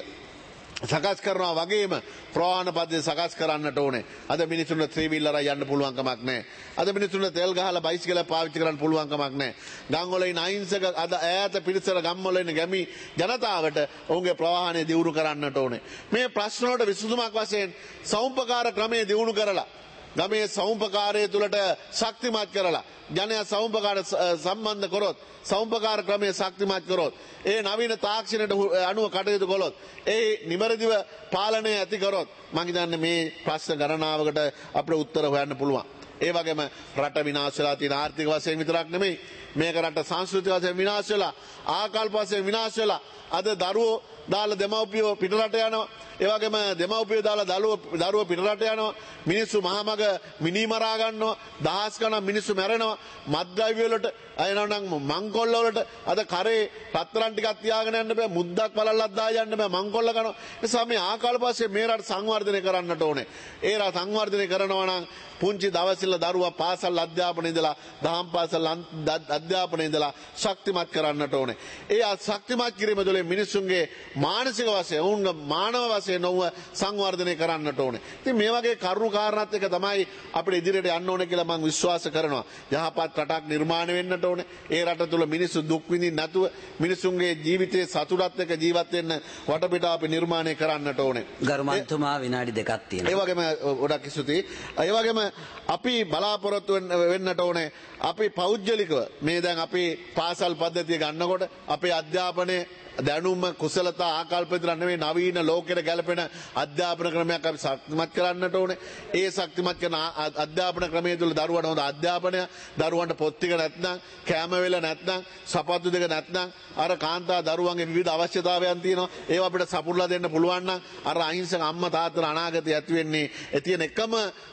සකස් කරනවා වගේම ප්‍රවාහන පද්ධතිය සකස් කරන්නට ඕනේ. අද මිනිසුන්ට ත්‍රී වීලර් යන්න පුළුවන් කමක් නැහැ. අද මිනිසුන්ට තෙල් ගහලා බයිසිකල පාවිච්චි කරන්න පුළුවන් කමක් නැහැ. ගම් වල ඉන්න අහිංසක අද ඈත පිරිසර ගම් වල ඉන්න ගැමි ජනතාවට ඔවුන්ගේ ප්‍රවාහනය දියුණු කරන්නට ඕනේ. මේ ප්‍රශ්න වලට විසඳුමක් වශයෙන් සෞම්පකාර ක්‍රමය දියුණු කරලා ගමේ සෞම්පකාරය තුළට ශක්තිමත් කරලා ජනයා සෞම්පකාර සම්බන්ධ කරොත් සෞම්පකාර ක්‍රමය ශක්තිමත් කරොත් ඒ නවීන තාක්ෂණයට අනුව කටයුතු කළොත් ඒ නිවැරදිව පාලනය ඇති කරොත් මම හිතන්නේ මේ ප්‍රශ්න ගණනාවකට අපිට උත්තර හොයන්න පුළුවන්. ඒ වගේම රට විනාශ වෙලා තියෙන ආර්ථික වශයෙන් විතරක් නෙමෙයි මේක රට සංස්කෘතික වශයෙන් විනාශ වෙලා ආකල්ප වශයෙන් විනාශ වෙලා අද දරුවෝ දාලා දෙමව්පියෝ පිටරට යනවා. ඒ වගේම දෙමව්පියෝ දාලා දරුවෝ දරුවෝ පිටරට යනවා. මිනිස්සු මහමග මිනිමරා ගන්නවා. දහස් ගණන් මිනිස්සු මැරෙනවා. මත්ද්‍රව්‍ය වලට අයනනම් මංකොල්ල වලට අද කරේ රත්තරන් ටිකක් තියාගෙන යන්න බෑ. මුද්දක් බලල්ලක් දාලා යන්න බෑ. මංකොල්ල කරනවා. ඒ නිසා මේ ආකල්පස්සේ මේ රට සංවර්ධනය කරන්නට ඕනේ. ඒ රට සංවර්ධනය කරනවා නම් පුංචි දවසින්ම දරුවා පාසල් අධ්‍යාපනයේ ඉඳලා දහම් පාසල් අධ්‍යාපනයේ ඉඳලා ශක්තිමත් කරන්නට ඕනේ. ඒ ශක්තිමත් කිරීම තුළින් මිනිසුන්ගේ මානසික වශයෙන් උන්ගේ මානව වශයෙන් නොව සංවර්ධනය කරන්නට ඕනේ. ඉතින් මේ වගේ කරුණු කාරණාත් එක්ක තමයි අපිට ඉදිරියට යන්න ඕනේ කියලා මම විශ්වාස කරනවා. යහපත් රටක් නිර්මාණය වෙන්නට ඕනේ. ඒ රට තුළ මිනිස්සු දුක් විඳින්න නැතුව මිනිසුන්ගේ ජීවිතයේ සතුටත් එක්ක ජීවත් වෙන්න වටපිටාව අපි නිර්මාණය කරන්නට ඕනේ. ගරු මන්තුමා විනාඩි දෙකක් තියෙනවා. ඒ වගේම ගොඩක් ස්තුතියි. ඒ වගේම අපි බලාපොරොත්තු වෙන්නට ඕනේ අපි පෞද්ගලිකව මේ දැන් අපි පාසල් පද්ධතිය ගන්නකොට අපේ අධ්‍යාපනයේ දැනුම කුසලතා ආකල්ප විතර නෙවෙයි නවීන ලෝකෙට ගැලපෙන අධ්‍යාපන ක්‍රමයක් අපි ශක්තිමත් කරන්නට ඕනේ. ඒ ශක්තිමත් කරන අධ්‍යාපන ක්‍රමය තුළ දරුවන්ට හොඳ අධ්‍යාපනය, දරුවන්ට පොත් ටික නැත්නම්, කැම වේල නැත්නම්, සපත්තු දෙක නැත්නම් අර කාන්තා දරුවන්ගේ විවිධ අවශ්‍යතාවයන් තියෙනවා. ඒවා අපිට සපුරලා දෙන්න පුළුවන් නම් අර අහිංසක අම්මා තාත්තලා අනාගතය ඇති වෙන්නේ ඒ තියෙන එකම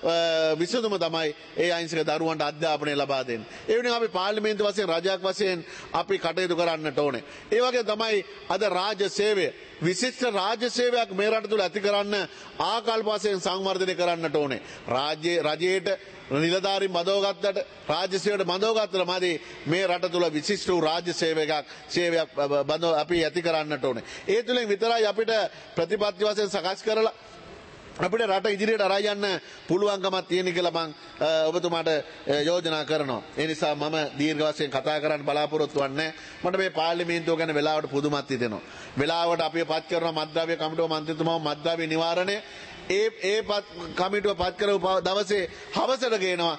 විසඳුම තමයි ඒ අහිංසක දරුවන්ට අධ්‍යාපනය ලබා දෙන්නේ. ඒ වෙනුවෙන් අපි පාර්ලිමේන්තු වශයෙන් රජයක් වශයෙන් අපි කටයුතු කරන්නට ඕනේ. ඒ වගේ තමයි අද රාජ්‍ය සේවය විශිෂ්ට රාජ්‍ය සේවයක් මේ රට තුළ ඇති කරන්න ආකල්ප වශයෙන් සංවර්ධනය කරන්නට ඕනේ. රාජ්‍ය රජයට නිලධාරීන් බඳවගත්තට රාජ්‍ය සේවයට බඳවගත්තට මදි මේ රට තුළ විශිෂ්ට වූ රාජ්‍ය සේවයක් සේවයක් බඳව අපි ඇති කරන්නට ඕනේ. ඒ තුළින් විතරයි අපිට ප්‍රතිපත්ති වශයෙන් සකස් කරලා අපිට රට ඉදිරියට අරන් යන්න පුළුවන්කමක් තියෙන කියලා මම ඔබතුමාට යෝජනා කරනවා. ඒ නිසා මම දීර්ඝ වශයෙන් කතා කරන්න බලාපොරොත්තු වෙන්නේ මට මේ පාර්ලිමේන්තුව ගැන වෙලාවට පුදුමත් හිතෙනවා. වෙලාවට අපි පත් කරන මත්ද්‍රව්‍ය කමිටුව මන්ත්‍රීතුමාව මත්ද්‍රව්‍ය නිවාරණය ඒ ඒ කමිටුව පත් කරපු දවසේ හවසට ගේනවා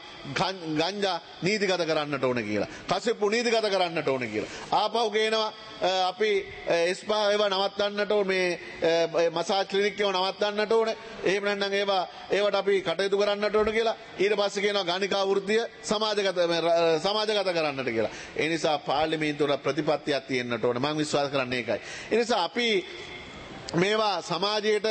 ගංජා නීතිගත කරන්නට ඕන කියලා. කසිප්පු නීතිගත කරන්නට ඕන කියලා. ආපහු ගේනවා අපි ස්පා ඒවා නවත්තන්නට ඕන මේ මසාජ් ක්ලිනික් ඒවා නවත්තන්නට ඕන. එහෙම නැත්නම් ඒවා ඒවට අපි කටයුතු කරන්නට ඕන කියලා. ඊට පස්සේ කියනවා ගණිකා වෘත්තිය සමාජගත සමාජගත කරන්නට කියලා. ඒ නිසා පාර්ලිමේන්තුවට ප්‍රතිපත්තියක් තියෙන්නට ඕන. මම විශ්වාස කරන්නේ ඒකයි. ඒ නිසා අපි මේවා සමාජයට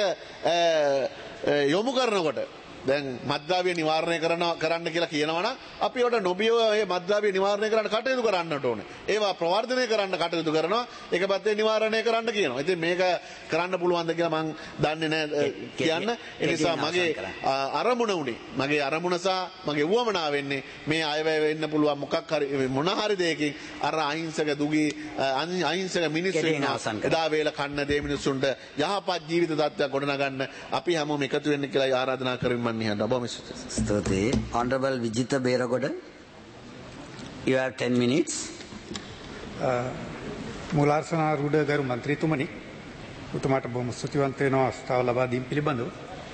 යොමු කරනකොට දැන් මත්ද්‍රව්‍ය නිවාරණය කරනවා කරන්න කියලා කියනවනම් අපි ඒකට නොබියව මේ මත්ද්‍රව්‍ය නිවාරණය කරන්න කටයුතු කරන්නට ඕනේ. ඒවා ප්‍රවර්ධනය කරන්න කටයුතු කරනවා. ඒක පැත්තේ නිවාරණය කරන්න කියනවා. ඉතින් මේක කරන්න පුළුවන්ද කියලා මම දන්නේ නැහැ කියන්න. ඒ නිසා මගේ අරමුණ උනේ මගේ අරමුණ සහ මගේ උවමනා වෙන්නේ මේ අයවැය වෙන්න පුළුවන් මොකක් හරි මොන හරි දෙයකින් අර අහිංසක දුගී අහිංසක මිනිස්සු ඉන්නවා. එදා වේල කන්න දේ මිනිස්සුන්ට යහපත් ජීවිත තත්ත්වයක් ගොඩනගන්න අපි හැමෝම එකතු වෙන්න කියලා ආරාධනා කරමින් Stuti. Honorable Vijita Beragoda, you have ten minutes. Mularsana Ruda Garu Mantri Tumani, Utamata Bom Sutiwanteno, Stavlaba Dim Pilibando,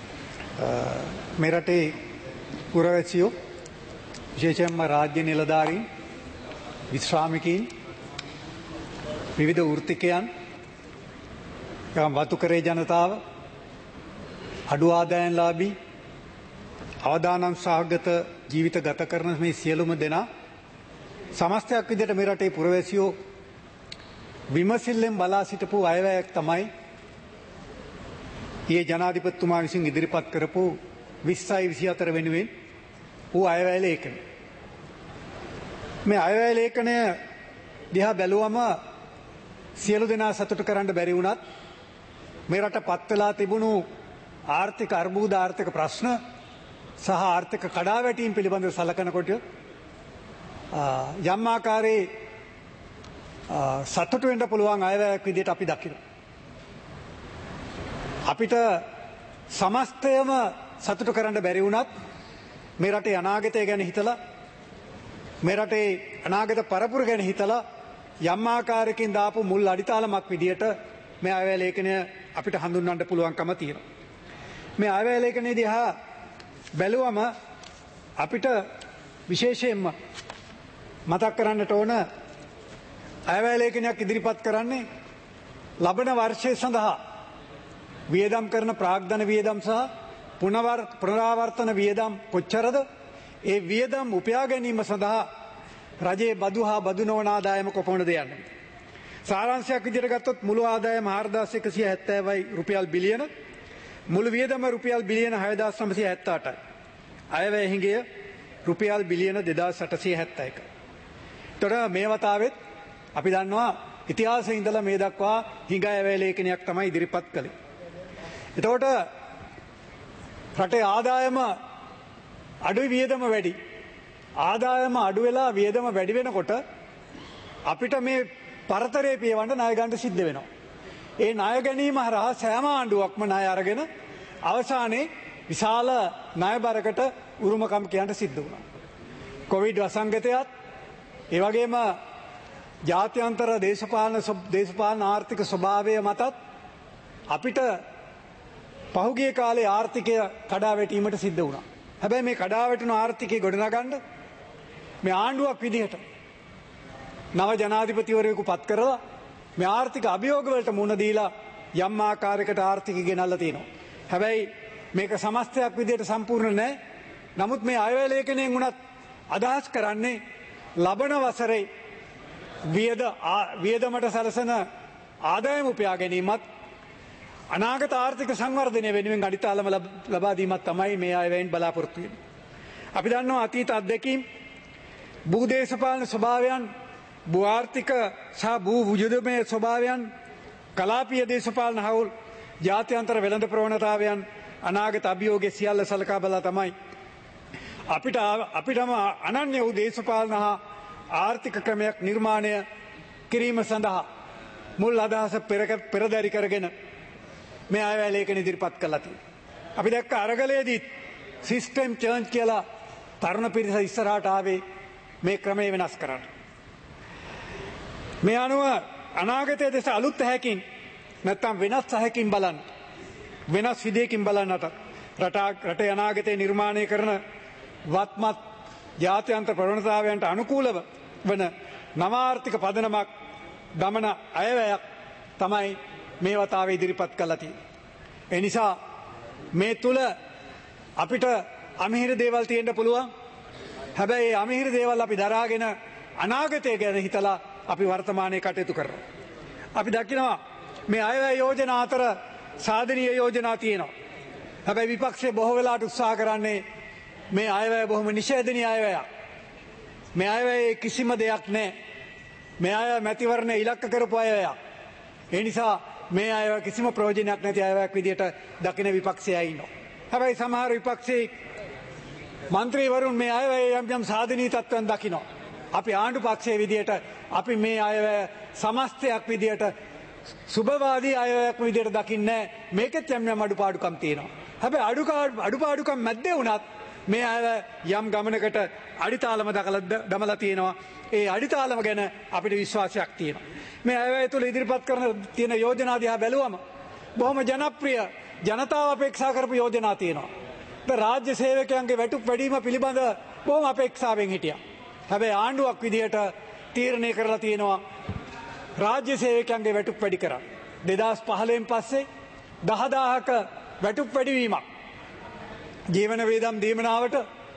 Merate Puravachio, Jecham Rajan Iladari, Visramiki, Vivida Urtikian, Vatukare Janatava, Aduada and Labi. අවදානම් සහගත ජීවිත ගත කරන මේ සියලුම දෙනා සමස්තයක් විදිහට මේ රටේ පුරවැසියෝ විමසිල්ලෙන් බලා සිටපු අයවැයක් තමයි ඊයේ ජනාධිපතිතුමා විසින් ඉදිරිපත් කරපු විස්සයි විසිහතර වෙනුවෙන් ඌ අයවැය ලේඛන. මේ අයවැය ලේඛනය දිහා බැලුවම සියලු දෙනා සතුට කරන්න බැරි වුණත් මේ රට පත් වෙලා තිබුණු ආර්ථික අර්බුද ආර්ථික ප්‍රශ්න සහ ආර්ථික කඩාවැටීම් පිළිබඳව සලකනකොට යම් ආකාරයේ සතුටු වෙන්න පුළුවන් අයවැයක් විදිහට අපි දකිනවා. අපිට සමස්තයම සතුටු කරන්න බැරි වුණත් මේ රටේ අනාගතය ගැන හිතලා මේ රටේ අනාගත පරපුර ගැන හිතලා යම් ආකාරයකින් දාපු මුල් අඩිතාලමක් විදිහට මේ අයවැය ලේඛනය අපිට හඳුන්වන්න පුළුවන්කම තියෙනවා. මේ අයවැය ලේඛනය දිහා බැලුවම අපිට විශේෂයෙන්ම මතක් කරන්නට ඕන අයවැය ලේඛනයක් ඉදිරිපත් කරන්නේ ලබන වර්ෂය සඳහා වියදම් කරන ප්‍රාග්ධන වියදම් සහ පුනරාවර්තන වියදම් කොච්චරද? ඒ වියදම් උපයා ගැනීම සඳහා රජයේ බදු හා බදු නොවන ආදායම කොපමණද යන්නේ. සාරාංශයක් විදිහට ගත්තොත් මුළු ආදායම හාරදාස් එකසිය හැත්තෑවයි රුපියල් බිලියන, මුළු වියදම රුපියල් බිලියන හයදාස් නවසිය හැත්තඅටයි. අයවැය හිඟය රුපියල් බිලියන දෙදාස් අටසිය හැත්තෑ එකයි. ඒතර මේ වතාවෙත් අපි දන්නවා ඉතිහාසයේ ඉඳලා මේ දක්වා හිඟ අයවැය ලේඛනයක් තමයි ඉදිරිපත් කළේ. එතකොට රටේ ආදායම අඩුයි වියදම වැඩි. ආදායම අඩු වෙලා වියදම වැඩි වෙනකොට අපිට මේ පරතරය පියවන්න ණය ගන්න සිද්ධ වෙනවා. ඒ ණය ගැනීම හරහා සෑම ආණ්ඩුවක්ම ණය අරගෙන අවසානයේ විශාල ණය බරකට උරුමකම් කියන්න සිද්ධ වුණා. කොවිඩ් වසංගතයත් ඒ වගේම ජාත්‍යන්තර දේශපාලන දේශපාලන ආර්ථික ස්වභාවය මතත් අපිට පහුගිය කාලේ ආර්ථිකය කඩා වැටීමට සිද්ධ වුණා. හැබැයි මේ කඩා වැටුණු ආර්ථිකය ගොඩනගන්න මේ ආණ්ඩුවක් විදිහට නව ජනාධිපතිවරයෙකු පත් කරලා මේ ආර්ථික අභියෝග වලට මුහුණ දීලා යම් ආකාරයකට ආර්ථිකය ගෙනල්ලා තියෙනවා. හැබැයි මේක සමස්තයක් විදිහට සම්පූර්ණ නැහැ. නමුත් මේ අයවැය ලේඛනයෙන් උනත් අදහස් කරන්නේ ලබන වසරේ වියද වියදමට සැලසෙන ආදායම උපයා ගැනීමත් අනාගත ආර්ථික සංවර්ධනය වෙනුවෙන් අඩිතාලම ලබා දීමත් තමයි මේ අයවැයෙන් බලාපොරොත්තු වෙන්නේ. අපි දන්නවා අතීත අත්දැකීම් භූදේශපාලන ස්වභාවයන්, භූ ආර්ථික සහ භූ වුජුදමය ස්වභාවයන්, කලාපීය දේශපාලන හවුල්, ජාත්‍යන්තර වෙළඳ ප්‍රවණතාවයන්, අනාගත අභියෝගයේ සියල්ල සලකා බලලා තමයි අපිට අපිටම අනන්‍ය වූ දේශපාලන හා ආර්ථික ක්‍රමයක් නිර්මාණය කිරීම සඳහා මුල් අදහස පෙරදරි කරගෙන මේ අයවැය ලේඛන ඉදිරිපත් කළා තියෙනවා. අපි දැක්ක අරගලයේදී සිස්ටම් චේන්ජ් කියලා තරුණ පිරිස ඉස්සරහට ආවේ මේ ක්‍රමය වෙනස් කරන්න. මේ අනුව අනාගතයේ දෙස අලුත් හැකින් නැත්නම් වෙනස් හැකින් බලන්න, වෙනස් විදියකින් බලන්නට රට රටේ අනාගතය නිර්මාණය කරන වත්මත් ජාත්‍යන්තර ප්‍රවණතාවයන්ට අනුකූලව වන නව ආර්ථික පදනමක් ගමන අයවැයක් තමයි මේ වතාවේ ඉදිරිපත් කළා තියෙන්නේ. ඒ නිසා මේ තුල අපිට අමිහිර දේවල් තියෙන්න පුළුවන්. හැබැයි මේ අමිහිර දේවල් අපි දරාගෙන අනාගතය ගැන හිතලා අපි වර්තමානයේ කටයුතු කරනවා. අපි දකිනවා මේ අයවැය යෝජනා අතර සාධනීය යෝජනා තියෙනවා. හැබැයි විපක්ෂයේ බොහෝ වෙලාවට උත්සාහ කරන්නේ මේ අයවැය බොහොම නිෂේධනීය අයවැයක්. මේ අයවැයේ කිසිම දෙයක් නැහැ. මේ අය මැතිවරණ ඉලක්ක කරපු අයවැයක්. ඒ නිසා මේ අය කිසිම ප්‍රයෝජනයක් නැති අයවැයක් විදියට දකින විපක්ෂයයි ඉන්නවා. හැබැයි සමහර විපක්ෂයේ മന്ത്രിවරුන් මේ අයවැය යම් යම් සාධනීය තත්ත්වයන් දකිනවා. අපි ආණ්ඩු පක්ෂයේ විදියට අපි මේ අයවැය සමස්තයක් විදියට සුබවාදී අයවැයක් විදියට දකින්නේ මේකෙත් යම් යම් අඩුපාඩුකම් තියෙනවා. හැබැයි අඩුපාඩුකම් මැද්දේ වුණත් මේ අය යම් ගමනකට අඩිතාලම දමලා තියෙනවා. ඒ අඩිතාලම ගැන අපිට විශ්වාසයක් තියෙනවා. මේ අයවැය තුළ ඉදිරිපත් කරන තියෙන යෝජනා දිහා බැලුවම බොහොම ජනප්‍රිය ජනතාව අපේක්ෂා කරපු යෝජනා තියෙනවා. රාජ්‍ය සේවකයන්ගේ වැටුප් වැඩිම පිළිබඳ බොහොම අපේක්ෂාවෙන් හිටියා. හැබැයි ආණ්ඩුවක් විදියට තීරණය කරලා තියෙනවා රාජ්‍ය සේවකයන්ගේ වැටුප් වැඩි කරා. දෙදාස් පහළොවෙන් පස්සේ දහදාහක වැටුප් වැඩිවීමක් ජීවන වේදම් දීමනාවට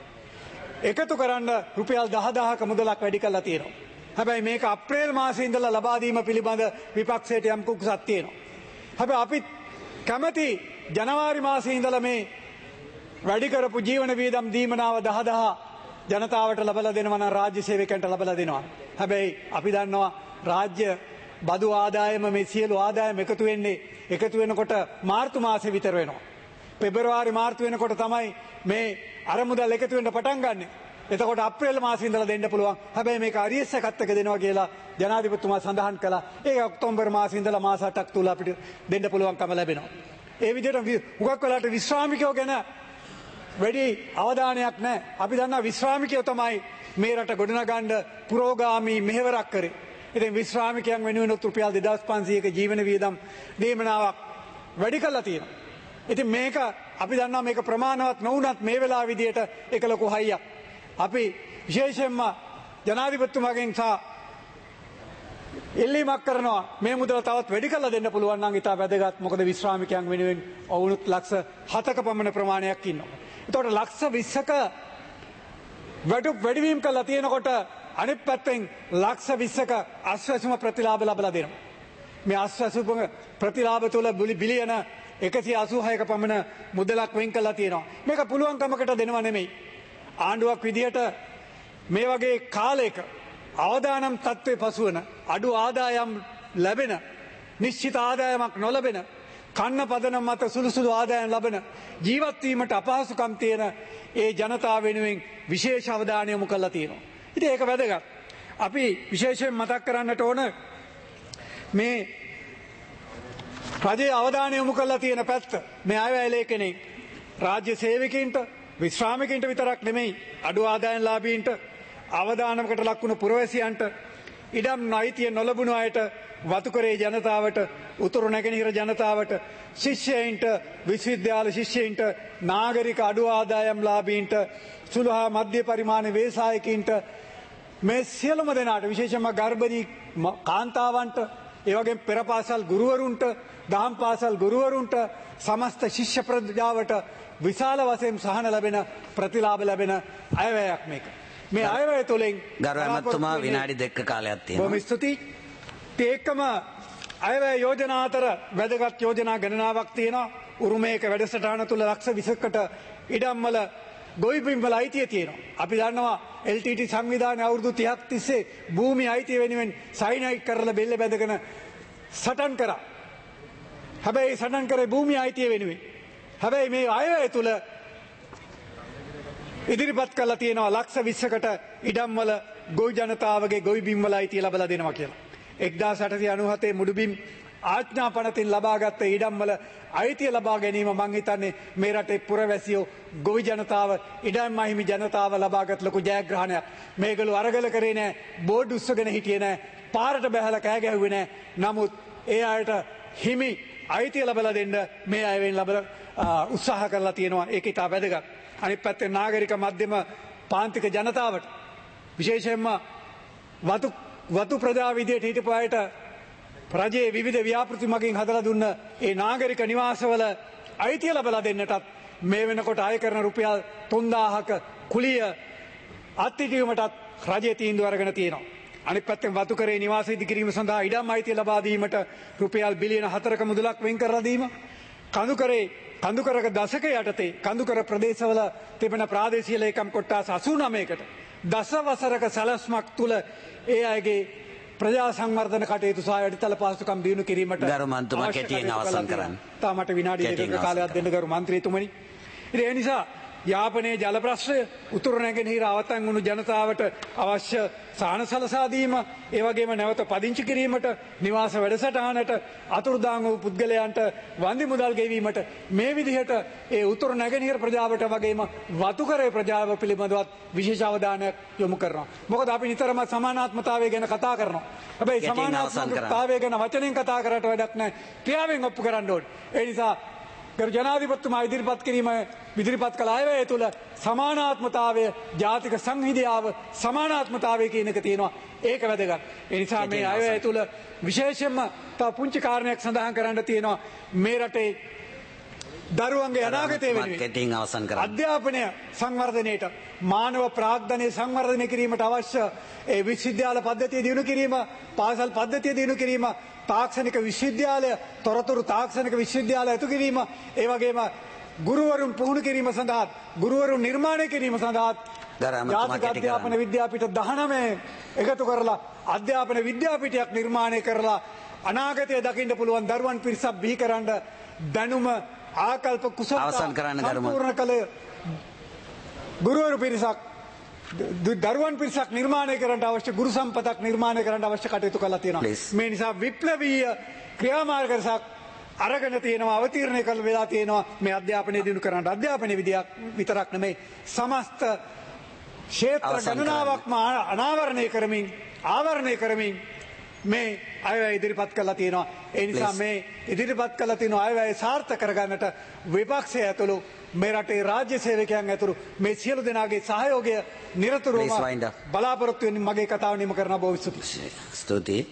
එකතු කරන්න රුපියල් දහදාහක මුදලක් වැඩි කරලා තියෙනවා. හැබැයි මේක අප්‍රේල් මාසයේ ඉඳලා ලබා දීම පිළිබඳ විපක්ෂයට යම් කුකුසක් තියෙනවා. හැබැයි අපි කැමති ජනවාරි මාසයේ ඉඳලා මේ වැඩි කරපු ජීවන වේදම් දීමනාව දහදහ ජනතාවට ලබලා දෙනවා නම් රාජ්‍ය සේවකයන්ට ලබලා දෙනවා. හැබැයි අපි දන්නවා රාජ්‍ය බදු ආදායම මේ සියලු ආදායම එකතු වෙන්නේ එකතු වෙනකොට මාර්තු මාසෙ විතර වෙනවා. පෙබරවාරි මාර්තු වෙනකොට තමයි මේ අරමුදල් එකතු වෙන්න පටන් ගන්නෙ. එතකොට අප්‍රේල් මාසෙ ඉඳලා දෙන්න පුළුවන්. හැබැයි මේක අරියස් එකත් එක්ක දෙනවා කියලා ජනාධිපතිතුමා සඳහන් කළා. ඒක ඔක්තෝබර් මාසෙ ඉඳලා මාස අටක් තුල අපිට දෙන්න පුළුවන්කම ලැබෙනවා. ඒ විදිහට හුඟක් වෙලාට විශ්‍රාමිකයෝ ගැන වැඩි අවධානයක් නැහැ. අපි දන්නා විශ්‍රාමිකයෝ තමයි මේ රට ගොඩනගන්න පුරෝගාමී මෙහෙවරක් කරේ. ඉතින් විශ්‍රාමිකයන් වෙනුවෙන් රුපියල් දෙදාස් පන්සීයක ජීවන වියදම් දීමනාවක් වැඩි කළා තියෙනවා. ඉතින් මේක අපි දන්නවා මේක ප්‍රමාණවත් නොවුනත් මේ වෙලාව විදියට ඒක ලොකු හයියක්. අපි විශේෂයෙන්ම ජනාධිපතිතුමාගෙන් සහ ඉල්ලීමක් කරනවා මේ මුදල තවත් වැඩි කරලා දෙන්න පුළුවන් නම් ඉතා වැදගත්. මොකද විශ්‍රාමිකයන් වෙනුවෙන් ඔවුනුත් ලක්ෂ හතක පමණ ප්‍රමාණයක් ඉන්නවා. එතකොට ලක්ෂ විස්සක වැඩි වැඩිවීම කළා තියෙනකොට අනිත් පැත්තෙන් ලක්ෂ විස්සක අස්වැසුම ප්‍රතිලාභ ලබලා දෙනවා. මේ අස්වැසුම ප්‍රතිලාභ තුළ බිලියන එකසිය අසූහයක පමණ මුදලක් වෙන් කළා තියෙනවා. මේක පුළුවන්කමකට දෙනවා නෙමෙයි. ආණ්ඩුවක් විදියට මේ වගේ කාලයක අවදානම් තත්ත්වයේ පසුවන අඩු ආදායම් ලැබෙන නිශ්චිත ආදායමක් නොලැබෙන කන්න පදනම් මත සුළු සුළු ආදායම් ලබන ජීවත් වීමට අපහසුකම් තියෙන ඒ ජනතාව වෙනුවෙන් විශේෂ අවධානය යොමු කළා තියෙනවා. ඉතින් ඒක වැදගත්. අපි විශේෂයෙන් මතක් කරන්නට ඕන මේ රජයේ අවධානය යොමු කළා තියෙන පැත්ත මේ අයවැය ලේඛනයේ රාජ්‍ය සේවකයින්ට විශ්‍රාමිකයින්ට විතරක් නෙමෙයි අඩු ආදායම්ලාභීන්ට අවදානමකට ලක්වුණු පුරවැසියන්ට ඉඩම් අයිතිය නොලබුණු අයට වතුකරේ ජනතාවට උතුරු නැගෙනහිර ජනතාවට ශිෂ්‍යයින්ට විශ්වවිද්‍යාල ශිෂ්‍යයින්ට නාගරික අඩු ආදායම්ලාභීන්ට සුළු හා මධ්‍ය පරිමාණ ව්‍යවසායකින්ට මේ සියලුම දෙනාට විශේෂයෙන්ම ගර්භණී කාන්තාවන්ට ඒ වගේම පෙර පාසල් ගුරුවරුන්ට දහම් පාසල් ගුරුවරුන්ට සමස්ත ශිෂ්‍ය ප්‍රජාවට විශාල වශයෙන් සහන ලැබෙන ප්‍රතිලාභ ලැබෙන අයවැයක් මේක. මේ අයවැය තුළින් ගරු ඇමතුමා විනාඩි දෙකක කාලයක් තියෙනවා. බොහොම ස්තුතියි. ඒකම අයවැය යෝජනා අතර වැදගත් යෝජනා ගණනාවක් තියෙනවා. උරුමයක වැඩසටහන තුළ ලක්ෂ විස්සකට ඉඩම්වල ගොවිබිම්වල අයිතිය තියෙනවා. අපි දන්නවා එල් ටී ටී සංවිධානය අවුරුදු තිහක් තිස්සේ භූමි අයිතිය වෙනුවෙන් සයිනයිට් කරලා බෙල්ල බැඳගෙන සටන් කරා. හැබැයි සටන් කරේ භූමි අයිතිය වෙනුවෙන්. හැබැයි මේ අයවැය තුළ ඉදිරිපත් කළා තියෙනවා ලක්ෂ විස්සකට ඉඩම්වල ගොවි ජනතාවගේ ගොවි බිම්වල අයිතිය ලබා දෙනවා කියලා. එක්දාස් අටසිය අනූහතේ මුඩුබිම් ආඥා පනතින් ලබාගත් ඉඩම්වල අයිතිය ලබා ගැනීම මං හිතන්නේ මේ රටේ පුරවැසියෝ ගොවි ජනතාව ඉඩම් අහිමි ජනතාව ලබාගත් ලොකු ජයග්‍රහණයක්. මේගොල්ලෝ අරගල කරේ නැහැ, බෝඩ් උස්සගෙන හිටියේ නැහැ, පාරට බැහැලා කෑ ගැහුවේ නැහැ. නමුත් ඒ අයට හිමි අයිතිය ලබා දෙන්න මේ අයවෙන් ලබලා උත්සාහ කරලා තියෙනවා. ඒක ඉතා වැදගත්. අනිත් පැත්තේ නාගරික මධ්‍යම පාන්තික ජනතාවට විශේෂයෙන්ම වතු වතු ප්‍රජා විදියට හිටපු අයට රජයේ විවිධ ව්‍යාපෘති මගින් හදලා දුන්න ඒ නාගරික නිවාසවල අයිතිය ලබා දෙන්නටත් මේ වෙනකොට අය කරන රුපියල් තුන්දාහක කුලිය අත්හිටුවීමටත් රජයේ තීන්දුව අරගෙන තියෙනවා. අනිත් පැත්තෙන් වතුකරේ නිවාස ඉදිකිරීම සඳහා ඉඩම් අයිතිය ලබා දීමට රුපියල් බිලියන හතරක මුදලක් වෙන් කරලා දීම, කඳුකරේ කඳුකරක දශක යටතේ කඳුකර ප්‍රදේශවල තිබෙන ප්‍රාදේශීය ලේකම් කොට්ටාස අසූ නවයකට දසවසරක සැලැස්මක් තුළ ඒ අයගේ ප්‍රජා සංවර්ධන කටයුතු සහ යටිතල පහසුකම් දියුණු කිරීමට ගරු මන්ත්‍රීතුමා කෙටියෙන් අවසන් කරන්න. තා මට විනාඩි දෙකක කාලයක් දෙන්න ගරු මන්ත්‍රීතුමනි. ඉතින් ඒ නිසා යාපනයේ ජල ප්‍රශ්නය, උතුරු නැගෙනහිර අවතන් වුණු ජනතාවට අවශ්‍ය සාහන සලසා දීම, ඒ වගේම නැවත පදිංචි කිරීමට, නිවාස වැඩසටහනට, අතුරුදාන් වූ පුද්ගලයන්ට වන්දි මුදල් ගෙවීමට මේ විදිහට ඒ උතුරු නැගෙනහිර ප්‍රජාවට වගේම වතුකරේ ප්‍රජාව පිළිබඳවත් විශේෂ අවධානයක් යොමු කරනවා. මොකද අපි නිතරම සමානාත්මතාවය ගැන කතා කරනවා. හැබැයි සමානාත්මතාවය ගැන වචනෙන් කතා කරට වැඩක් නැහැ. ක්‍රියාවෙන් ඔප්පු කරන්න ඕනේ. ඒ නිසා ගරු ජනාධිපතිතුමා ඉදිරිපත් කිරීම ඉදිරිපත් කළ අයවැය තුළ සමානාත්මතාවය, ජාතික සංහිඳියාව, සමානාත්මතාවය කියන එක තියෙනවා. ඒක වැදගත්. ඒ නිසා මේ අයවැය තුළ විශේෂයෙන්ම තව පුංචි කාරණයක් සඳහන් කරන්න තියෙනවා. මේ රටේ දරුවන්ගේ අනාගතය වෙනුවෙන් අධ්‍යාපනය සංවර්ධනයට, මානව ප්‍රාග්ධනය සංවර්ධනය කිරීමට අවශ්‍ය ඒ විශ්වවිද්‍යාල පද්ධතිය දියුණු කිරීම, පාසල් පද්ධතිය දියුණු කිරීම, තාක්ෂණික විශ්වවිද්‍යාලය, තොරතුරු තාක්ෂණික විශ්වවිද්‍යාල ඇතු කිරීම, ඒ වගේම ගුරුවරුන් පුහුණු කිරීම සඳහා, ගුරුවරුන් නිර්මාණය කිරීම සඳහා ජාතික අධ්‍යාපන විද්‍යාපීඨ දහනවය එකතු කරලා අධ්‍යාපන විද්‍යාපීඨයක් නිර්මාණය කරලා අනාගතය දකින්න පුළුවන් දරුවන් පිරිසක් බිහි කරන්න දැනුම ආකල්ප කුසලතා සම්පූර්ණ කළ ගුරුවරු පිරිසක් දරුවන් පිරිසක් නිර්මාණය කරන්නට අවශ්‍ය ගුරු සම්පතක් නිර්මාණය කරන්න අවශ්‍ය කටයුතු කළා තියෙනවා. මේ නිසා විප්ලවීය ක්‍රියාමාර්ගයක් අරගෙන තියෙනවා, අවතීර්ණය කළ වෙලා තියෙනවා මේ අධ්‍යාපනය දිනු කරන්න. අධ්‍යාපනය විදියක් විතරක් නෙමෙයි සමස්ත ක්ෂේත්‍ර ගණනාවක්ම අනාවරණය කරමින් ආවරණය කරමින් මේ අයවැය ඉදිරිපත් කළා තියෙනවා. ඒ නිසා මේ ඉදිරිපත් කළා තියෙන අයවැය සාර්ථක කරගන්නට විපක්ෂය ඇතුළු මේ රටේ රාජ්‍ය සේවකයන් ඇතුළු මේ සියලු දෙනාගේ සහයෝගය නිරතුරුවම බලාපොරොත්තු වෙමින් මගේ කතාව නිම කරන බොහොම ස්තුතියි. ස්තුතියි.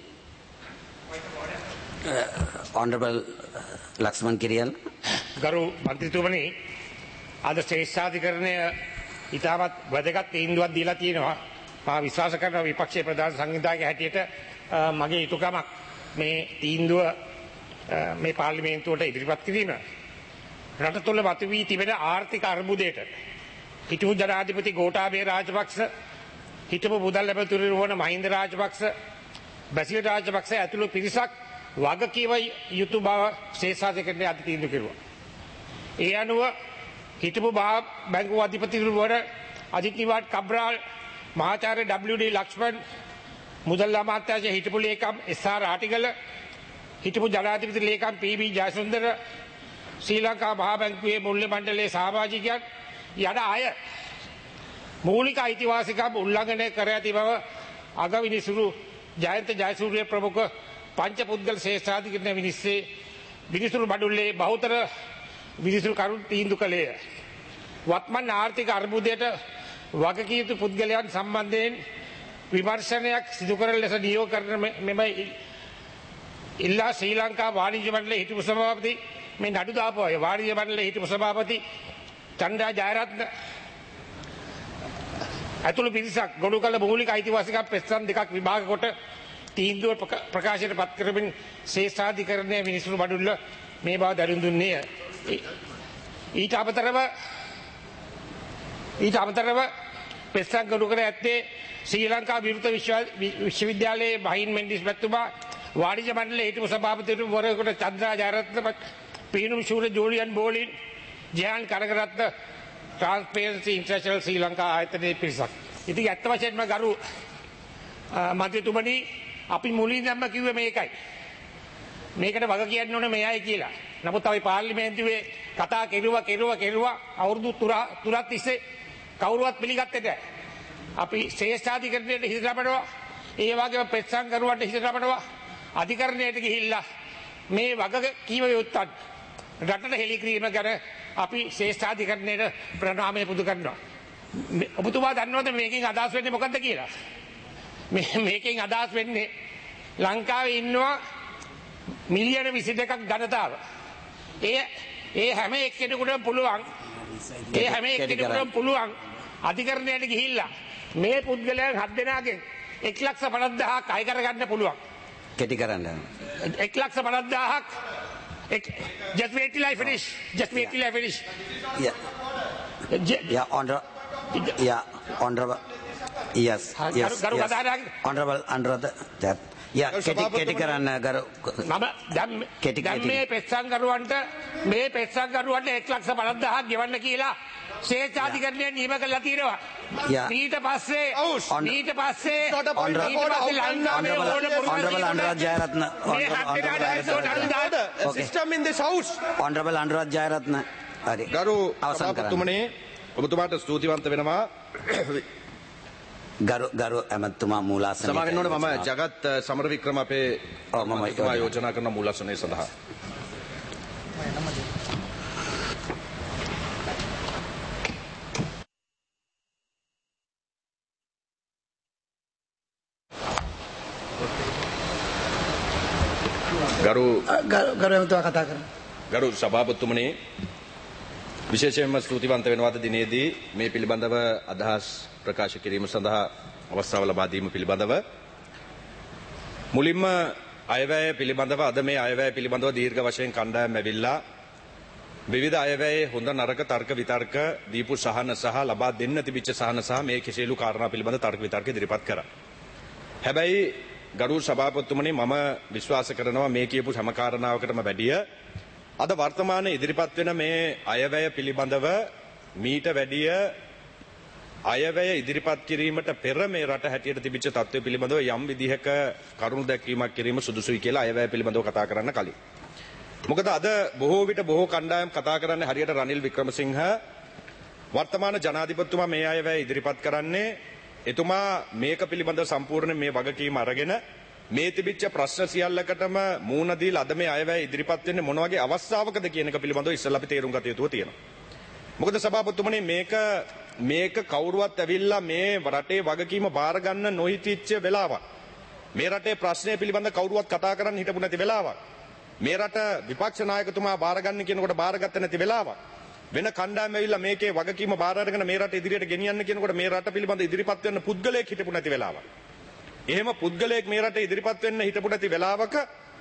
Honorable Laxman Kiriyan. ගරු මන්ත්‍රීතුමනි, අද ශ්‍රේෂ්ඨාධිකරණය ඉතාමත් වැදගත් තීන්දුවක් දීලා තියෙනවා. මා විශ්වාස කරනවා විපක්ෂයේ ප්‍රධාන සංවිධායක හැටියට මගේ යුතුකමක් මේ තීන්දුව මේ පාර්ලිමේන්තුවට ඉදිරිපත් කිරීම. රට තුළ මතුවී තිබෙන ආර්ථික අර්බුදයට හිටපු ජනාධිපති ගෝඨාභය රාජපක්ෂ, හිටපු මුදල් ඇමතිවරු වන මහින්ද රාජපක්ෂ, බැසිල් රාජපක්ෂ ඇතුළු පිරිසක් වගකීම යුතු බව ශ්‍රේෂ්ඨාධිකරණය අද තීන්දුව කෙරුවා. ඒ අනුව හිටපු බැංකුව අධිපතිවරු වන අජිත් නිවාඩ් කබ්‍රාල්, මහාචාර්ය ඩබ්ලිව් ඩී ලක්ෂ්මන්, මුදල් අමාත්‍යාංශයේ හිටපු ලේකම් එස් ආර් ආටිගල, හිටපු ජනාධිපති ලේකම් පී බී ජයසුන්දර, ශ්‍රී ලංකා මහා බැංකුවේ මුල්‍ය මණ්ඩලයේ සහභාගිකයන් යන අය මූලික අයිතිවාසිකම් උල්ලංඝනය කර ඇති බව අගවිනිසුරු ජයන්ත ජයසූරිය ප්‍රමුඛ පංච පුද්ගල ශ්‍රේෂ්ඨාධිකරණ විනිශ්චයේ විනිසුරු බඩුල්ලේ බහුතර විනිසුරු කරුණු තීන්දුව කළේය. වත්මන් ආර්ථික අර්බුදයට වගකිය යුතු පුද්ගලයන් සම්බන්ධයෙන් විමර්ශනයක් සිදු කරන ලෙස නියෝග කරන මෙම ඉල්ලා ශ්‍රී ලංකා වාණිජ්‍ය මණ්ඩලයේ හිටපු සභාපති මේ නඩු දාපු අය වාණිජ්‍ය මණ්ඩලයේ හිටපු සභාපති චන්ද්‍රා ජයරත්න ඇතුළු පිරිසක් ගොනු කළ මූලික අයිතිවාසිකම් පෙත්සම් දෙකක් විභාග කොට තීන්දුව ප්‍රකාශයට පත් කරමින් ශ්‍රේෂ්ඨාධිකරණය විනිසුරු බඩුල්ල මේ බව දරුම් දුන්නේය. ඊට අමතරව ඊට අමතරව පෙත්සම් ගොනු කර ඇත්තේ ශ්‍රී ලංකා විරුද්ධ විශ්වවිද්‍යාලයේ මහින් මෙන්ඩිස් මැතිතුමා, වාණිජ්‍ය මණ්ඩලයේ හිටපු සභාපතිවරු වරකට චන්ද්‍රා ජයරත්න, පීනුම් ශූර Julian Bolling, Jayan Karakaratne, transparency international Sri Lanka ආයතනයේ පිරිසක්. ඉතින් ඇත්ත වශයෙන්ම ගරු මන්ත්‍රීතුමනි, අපි මුලින්ම කිව්වේ මේකයි. මේකට වග කියන්න ඕනේ මෙයයි කියලා. නමුත් අපි පාර්ලිමේන්තුවේ කතා කෙරුවා කෙරුවා කෙරුවා අවුරුදු තුනක් තිස්සේ කවුරුවත් පිළිගත්තේ නැහැ. අපි ශ්‍රේෂ්ඨාධිකරණයට හිත රැපෙනවා. ඒ වගේම පෙත්සම් කරුවන්ට හිත රැපෙනවා. අධිකරණයට ගිහිල්ලා මේ වග කීම යුත්තන් රටට හෙළි කිරීම ගැන අපි ශ්‍රේෂ්ඨාධිකරණයට ප්‍රණාමය පුදු කරනවා. ඔබතුමා දන්නවද මේකෙන් අදහස් වෙන්නේ මොකද්ද කියලා? මේකෙන් අදහස් වෙන්නේ ලංකාවේ ඉන්නවා මිලියන විසි දෙකක් ජනතාව. ඒ ඒ හැම එක්කෙනෙකුටම පුළුවන් ඒ හැම එක්කෙනෙකුටම පුළුවන් අධිකරණයට ගිහිල්ලා මේ පුද්ගලයන් හත් දෙනාගෙන් එක් ලක්ෂ පනස් දහසක් අය කරගන්න පුළුවන්. කෙටි කරන්න. එක් ලක්ෂ පනස් දහසක් just wait till I finish. Just wait till I finish. Yeah. Yeah, honor. Yeah, honorable. Yes. Yes. ගරු yes. කතානායක. Honorable Anuradha. Yeah. Yeah. කෙටි කෙටි කරන්න ගරු. මම දැන් කෙටි දැන් මේ පෙත්සම් කරුවන්ට මේ පෙත්සම් කරුවන්ට එක් ලක්ෂ පනස් දහසක් ගෙවන්න කියලා ශ්‍රේෂ්ඨාධිකරණය නියම කළා තියෙනවා. ඊට පස්සේ ඊට පස්සේ Honorable Anuradha Jayarathna. System in this house. Honorable Anuradha Jayarathna. හරි. ගරු අවසන් කරන්න. සභාපතිතුමනි, ඔබතුමාට ස්තුතිවන්ත වෙනවා. ගරු ගරු ඇමතුමා මූලාසනයේ සමා වෙන්න ඕනේ. මම ජගත් සමරවික්‍රම අපේ ඔව් මම යෝජනා කරන මූලාසනයේ සඳහා ගරු ගරු ඇමතුමා කතා කරන්න. ගරු සභාපතිතුමනි, විශේෂයෙන්ම ස්තුතිවන්ත වෙනවාද දිනේදී මේ පිළිබඳව අදහස් ප්‍රකාශ කිරීම සඳහා අවස්ථාව ලබා දීම පිළිබඳව. මුලින්ම අයවැය පිළිබඳව අද මේ අයවැය පිළිබඳව දීර්ඝ වශයෙන් කණ්ඩායම් ඇවිල්ලා විවිධ අයවැයේ හොඳ නරක තර්ක විතර්ක දීපු සහන සහ ලබා දෙන්න තිබිච්ච සහන සහ මේ කිසිලු කාරණා පිළිබඳ තර්ක විතර්ක ඉදිරිපත් කරා. හැබැයි ගරු සභාපතිතුමනි, මම විශ්වාස කරනවා මේ කියපු හැම කාරණාවකටම වැඩිය අද වර්තමානයේ ඉදිරිපත් වෙන මේ අයවැය පිළිබඳව මීට වැඩිය අයවැය ඉදිරිපත් කිරීමට පෙර මේ රට හැටියට තිබිච්ච තත්ත්වය පිළිබඳව යම් විදිහක කරුණු දැක්වීමක් කිරීම සුදුසුයි කියලා අයවැය පිළිබඳව කතා කරන්න කලින්. මොකද අද බොහෝ විට බොහෝ කණ්ඩායම් කතා කරන්නේ හරියට රනිල් වික්‍රමසිංහ වර්තමාන ජනාධිපතිතුමා මේ අයවැය ඉදිරිපත් කරන්නේ එතුමා මේක පිළිබඳව සම්පූර්ණ මේ වගකීම අරගෙන මේ තිබිච්ච ප්‍රශ්න සියල්ලකටම මූණ දීලා අද මේ අයවැය ඉදිරිපත් වෙන්නේ මොන වගේ අවස්ථාවකද කියන එක පිළිබඳව ඉස්සෙල්ලා අපි තේරුම් ගත යුතුව තියෙනවා. මොකද සභාපතිතුමනි මේක මේක කවුරුවත් ඇවිල්ලා මේ රටේ වගකීම බාර ගන්න නොහිතිච්ච වෙලාවක්. මේ රටේ ප්‍රශ්නය පිළිබඳ කවුරුවත් කතා කරන්න හිටපු නැති වෙලාවක්. මේ රට විපක්ෂ නායකතුමා බාර ගන්න කියනකොට බාරගත්ත නැති වෙලාවක්. වෙන කණ්ඩායම් ඇවිල්ලා මේකේ වගකීම බාර අරගෙන මේ රට ඉදිරියට ගෙනියන්න කියනකොට මේ රට පිළිබඳ ඉදිරිපත් වෙන්න පුද්ගලයෙක් හිටපු නැති වෙලාවක්. එහෙම පුද්ගලයෙක් මේ රට ඉදිරිපත් වෙන්න හිටපු නැති වෙලාවක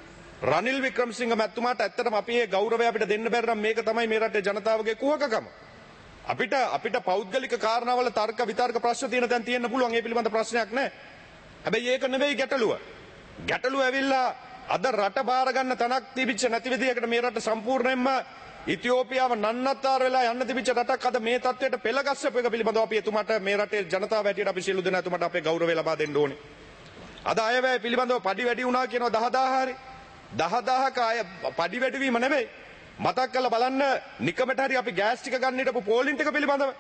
රනිල් වික්‍රමසිංහ මැතිතුමාට ඇත්තටම අපි මේ ගෞරවය අපිට දෙන්න බැරි නම් මේක තමයි මේ රටේ ජනතාවගේ කුහකකම. අපිට අපිට පෞද්ගලික කාරණාවල තර්ක විතර්ක ප්‍රශ්න තියෙන දැන් තියෙන්න පුළුවන් ඒ පිළිබඳ ප්‍රශ්නයක් නැහැ. හැබැයි ඒක නෙවෙයි ගැටලුව. ගැටලුව ඇවිල්ලා අද රට බාර ගන්න තනක් තිබිච්ච නැති විදියකට මේ රට සම්පූර්ණයෙන්ම ඉතියෝපියාව නන්නත්තර වෙලා යන්න තිබිච්ච රටක් අද මේ තත්ත්වයට පෙළගස්සපු එක පිළිබඳව අපි එතුමාට මේ රටේ ජනතාව හැටියට අපි සියලු දෙනා එතුමාට අපේ ගෞරවය ලබා දෙන්න ඕනේ. අද අයවැය පිළිබඳව පඩි වැඩි වුණා කියනවා දහ දාහ හරි. දහ දාහක අය පඩි වැඩි වීම නෙවෙයි. මතක් කරලා බලන්න නිකමට හරි අපි ගෑස් ටික ගන්න හිටපු පෝලිං ටික පිළිබඳව.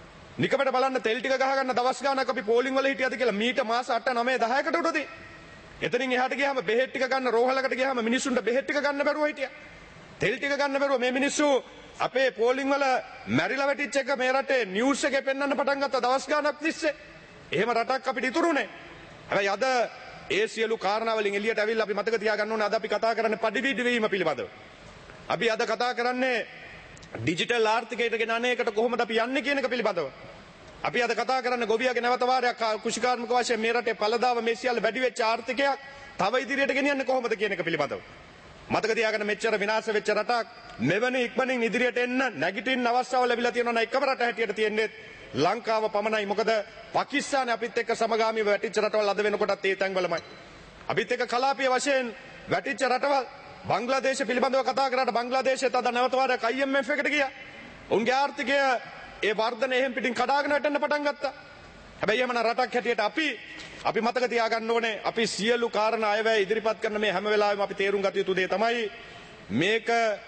නිකමට බලන්න තෙල් ටික ගහ ගන්න දවස් ගානක් අපි පෝලිං වල හිටියද කියලා මීට මාස අට නවය දහයකට උඩදී. එතනින් එහාට ගියාම බෙහෙත් ටික ගන්න රෝහලකට ගියාම මිනිස්සුන්ට බෙහෙත් ටික ගන්න බැරුව හිටියා. තෙල් ටික ගන්න බැරුව මේ මිනිස්සු අපේ පෝලිං වල මැරිලා වැටිච්ච එක මේ රටේ නිවුස් එකේ පෙන්වන්න පටන් ගත්ත දවස් ගානක් තිස්සේ. එහෙම රටක් අපිට ඉතුරුනේ. හැබැයි අද ඒ සියලු කාරණා වලින් එළියට ඇවිල්ලා අපි මතක තියාගන්න ඕනේ අද අපි කතා කරන්නේ පඩි විඩ වීම පිළිබඳව. අපි අද කතා කරන්නේ ඩිජිටල් ආර්ථිකයට ගෙන අනේකට කොහොමද අපි යන්නේ කියන එක පිළිබඳව. අපි අද කතා කරන්නේ ගොවියාගේ නැවත වාරයක් කුෂිකාර්මික වශයෙන් මේ රටේ පළදාව මේ සියල්ල වැඩි වෙච්ච ආර්ථිකයක් තව ඉදිරියට ගෙනියන්නේ කොහොමද කියන එක පිළිබඳව. මතක තියාගන්න මෙච්චර විනාශ වෙච්ච රටක් මෙවැනි ඉක්මනින් ඉදිරියට එන්න නැගිටින්න අවස්ථාව ලැබිලා තියෙනවා නම් එකම රට හැටියට තියෙන්නේ ලංකාව පමණයි. මොකද පාකිස්තානේ අපිත් එක්ක සමගාමීව වැටිච්ච රටවල් අද වෙනකොටත් ඒ තැන්වලමයි. අපිත් එක්ක කලාපීය වශයෙන් වැටිච්ච රටවල් බංග්ලාදේශ පිළිබඳව කතා කරාට බංග්ලාදේශයත් අද නැවත වාරයක් I M F එකට ගියා. උන්ගේ ආර්ථිකය ඒ වර්ධනය එහෙම් පිටින් කඩාගෙන වැටෙන්න පටන් ගත්තා. හැබැයි එහෙමනම් රටක් හැටියට අපි අපි මතක තියාගන්න ඕනේ අපි සියලු කාරණා අයවැය ඉදිරිපත් කරන මේ හැම වෙලාවෙම අපි තේරුම් ගත යුතු දේ තමයි මේක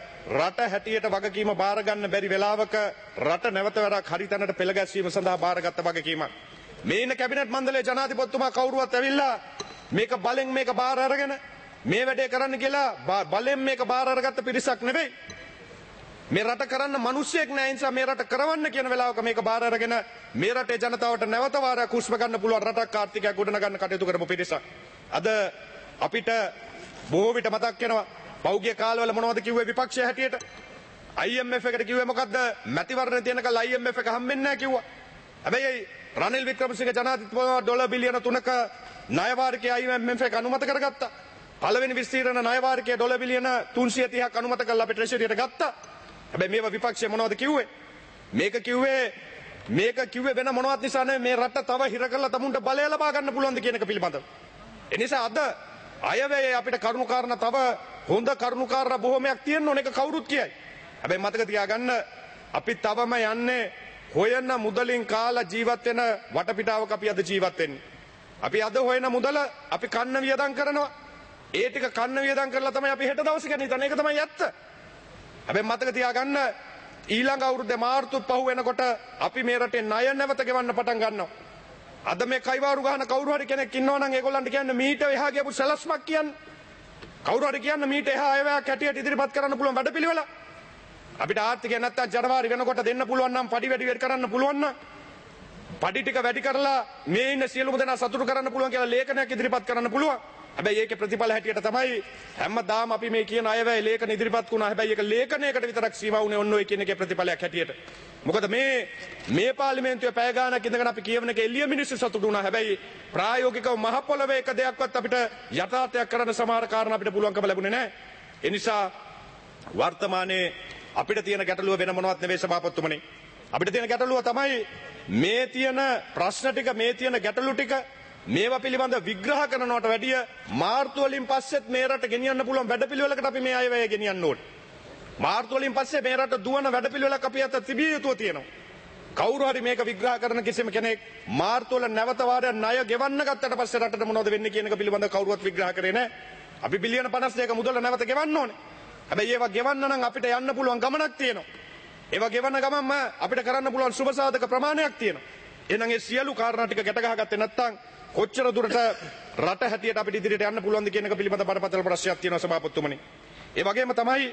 රට හැටියට වගකීම බාර ගන්න බැරි වෙලාවක රට නැවත වරක් හරි තැනට පෙළ ගැස්වීම සඳහා බාරගත් වගකීමක්. මේ ඉන්න කැබිනට් මණ්ඩලයේ ජනාධිපතිතුමා කවුරුවත් ඇවිල්ලා මේක බලෙන් මේක බාර අරගෙන මේ වැඩේ කරන්න කියලා බලෙන් මේක බාර අරගත්ත පිරිසක් නෙවෙයි. මේ රට කරන්න මිනිස්සෙක් නෑ. ඒ නිසා මේ රට කරවන්න කියන වෙලාවක මේක බාර අරගෙන මේ රටේ ජනතාවට නැවත වාරයක් හුස්ම ගන්න පුළුවන් රටක් ආර්ථිකයක් ගොඩනගන්න කටයුතු කරපු පිරිසක්. අද අපිට බොහෝ විට මතක් වෙනවා පෞද්ගලික කාලවල මොනවද කිව්වේ විපක්ෂය හැටියට? I M F එකට කිව්වේ මොකද්ද? මැතිවරණ තියෙනකල් I M F එක හම්බෙන්නේ නැහැ කිව්වා. හැබැයි රනිල් වික්‍රමසිංහ ජනාධිපතිතුමා ඩොලර් බිලියන තුනක ණය වාරිකයේ I M F එක අනුමත කරගත්තා. පළවෙනි විස්තීර්ණ ණය වාරිකයේ ඩොලර් බිලියන තුන්සිය තිහක් අනුමත කරලා අපි ට්‍රෙෂරියට ගත්තා. හැබැයි මේව විපක්ෂය මොනවද කිව්වේ? මේක කිව්වේ මේක කිව්වේ වෙන මොනවත් නිසා නෙවෙයි මේ රට තව හිර කරලා තමුන්ට බලය ලබා ගන්න පුළුවන්ද කියන එක පිළිබඳව. ඒ නිසා අද අයවැය අපිට කරුණු කාරණා තව හොඳ කරුණු කාරණා බොහොමයක් තියෙන්න ඕන එක කවුරුත් කියයි. හැබැයි මතක තියාගන්න අපි තවම යන්නේ හොයන මුදලින් කාලා ජීවත් වෙන වටපිටාවක අපි අද ජීවත් වෙන්නේ. අපි අද හොයන මුදල අපි කන්න වියදම් කරනවා. ඒ ටික කන්න වියදම් කරලා තමයි අපි හෙට දවසේ ගැන හිතන්නේ. ඒක තමයි ඇත්ත. හැබැයි මතක තියාගන්න ඊළඟ අවුරුද්දේ මාර්තු පහ වෙනකොට අපි මේ රටේ ණය නැවත ගෙවන්න පටන් ගන්නවා. අද මේ කයිවාරු ගහන කවුරු හරි කෙනෙක් ඉන්නවා නම් ඒගොල්ලන්ට කියන්න මීට එහා ගියපු සැලස්මක් කියන්න. කවුරු හරි කියන්න මීට එහා අයවැයක් හැටියට ඉදිරිපත් කරන්න පුළුවන් වැඩපිළිවෙල. අපිට ආර්ථිකය නැත්තම් ජනවාරි වෙනකොට දෙන්න පුළුවන් නම් පඩි වැඩි වැඩි කරන්න පුළුවන් නම් පඩි ටික වැඩි කරලා මේ ඉන්න සියලුම දෙනා සතුටු කරන්න පුළුවන් කියලා ලේඛනයක් ඉදිරිපත් කරන්න පුළුවන්. හැබැයි ඒකේ ප්‍රතිඵල හැටියට තමයි හැමදාම අපි මේ කියන අයවැය ලේඛන ඉදිරිපත් වුණා. හැබැයි ඒක ලේඛනයකට විතරක් සීමා වුණේ ඔන්න ඔය කියන එකේ ප්‍රතිඵලයක් හැටියට. මොකද මේ මේ පාර්ලිමේන්තුවේ පැය ගාණක් ඉඳගෙන අපි කියවන එක එළිය මිනිස්සු සතුටු වුණා. හැබැයි ප්‍රායෝගිකව මහ පොළවේ එක දෙයක්වත් අපිට යථාර්ථයක් කරන්න සමහර කාරණා අපිට පුළුවන්කම ලැබුණේ නැහැ. ඒ නිසා වර්තමානයේ අපිට තියෙන ගැටලුව වෙන මොනවත් නෙවෙයි සභාපතිතුමනි. අපිට තියෙන ගැටලුව තමයි මේ තියෙන ප්‍රශ්න ටික මේ තියෙන ගැටලු ටික මේවා පිළිබඳ විග්‍රහ කරනවට වැඩිය මාර්තු වලින් පස්සෙත් මේ රට ගෙනියන්න පුළුවන් වැඩපිළිවෙලකට අපි මේ අයවැය ගෙනියන්න ඕනේ. මාර්තු වලින් පස්සේ මේ රට දුවන වැඩපිළිවෙලක් අපි අත තිබිය යුතුව තියෙනවා. කවුරු හරි මේක විග්‍රහ කරන කිසිම කෙනෙක් මාර්තු වල නැවත වාරයක් ණය ගෙවන්න ගත්තට පස්සේ රටට මොනවද වෙන්නේ කියන එක පිළිබඳව කවුරුවත් විග්‍රහ කරේ නැහැ. අපි බිලියන පනස් දෙක මුදල නැවත ගෙවන්න ඕනේ. හැබැයි ඒවා ගෙවන්න නම් අපිට යන්න පුළුවන් ගමනක් තියෙනවා. ඒවා ගෙවන්න ගමන්ම අපිට කරන්න පුළුවන් සුබ සාධක ප්‍රමාණයක් තියෙනවා. එහෙනම් ඒ සියලු කාරණා ටික ගැට ගහගත්තේ නැත්නම් කොච්චර දුරට රට හැටියට අපිට ඉදිරියට යන්න පුළුවන්ද කියන එක පිළිබඳ බරපතල ප්‍රශ්නයක් තියෙනවා සභාපතිතුමනි. ඒ වගේම තමයි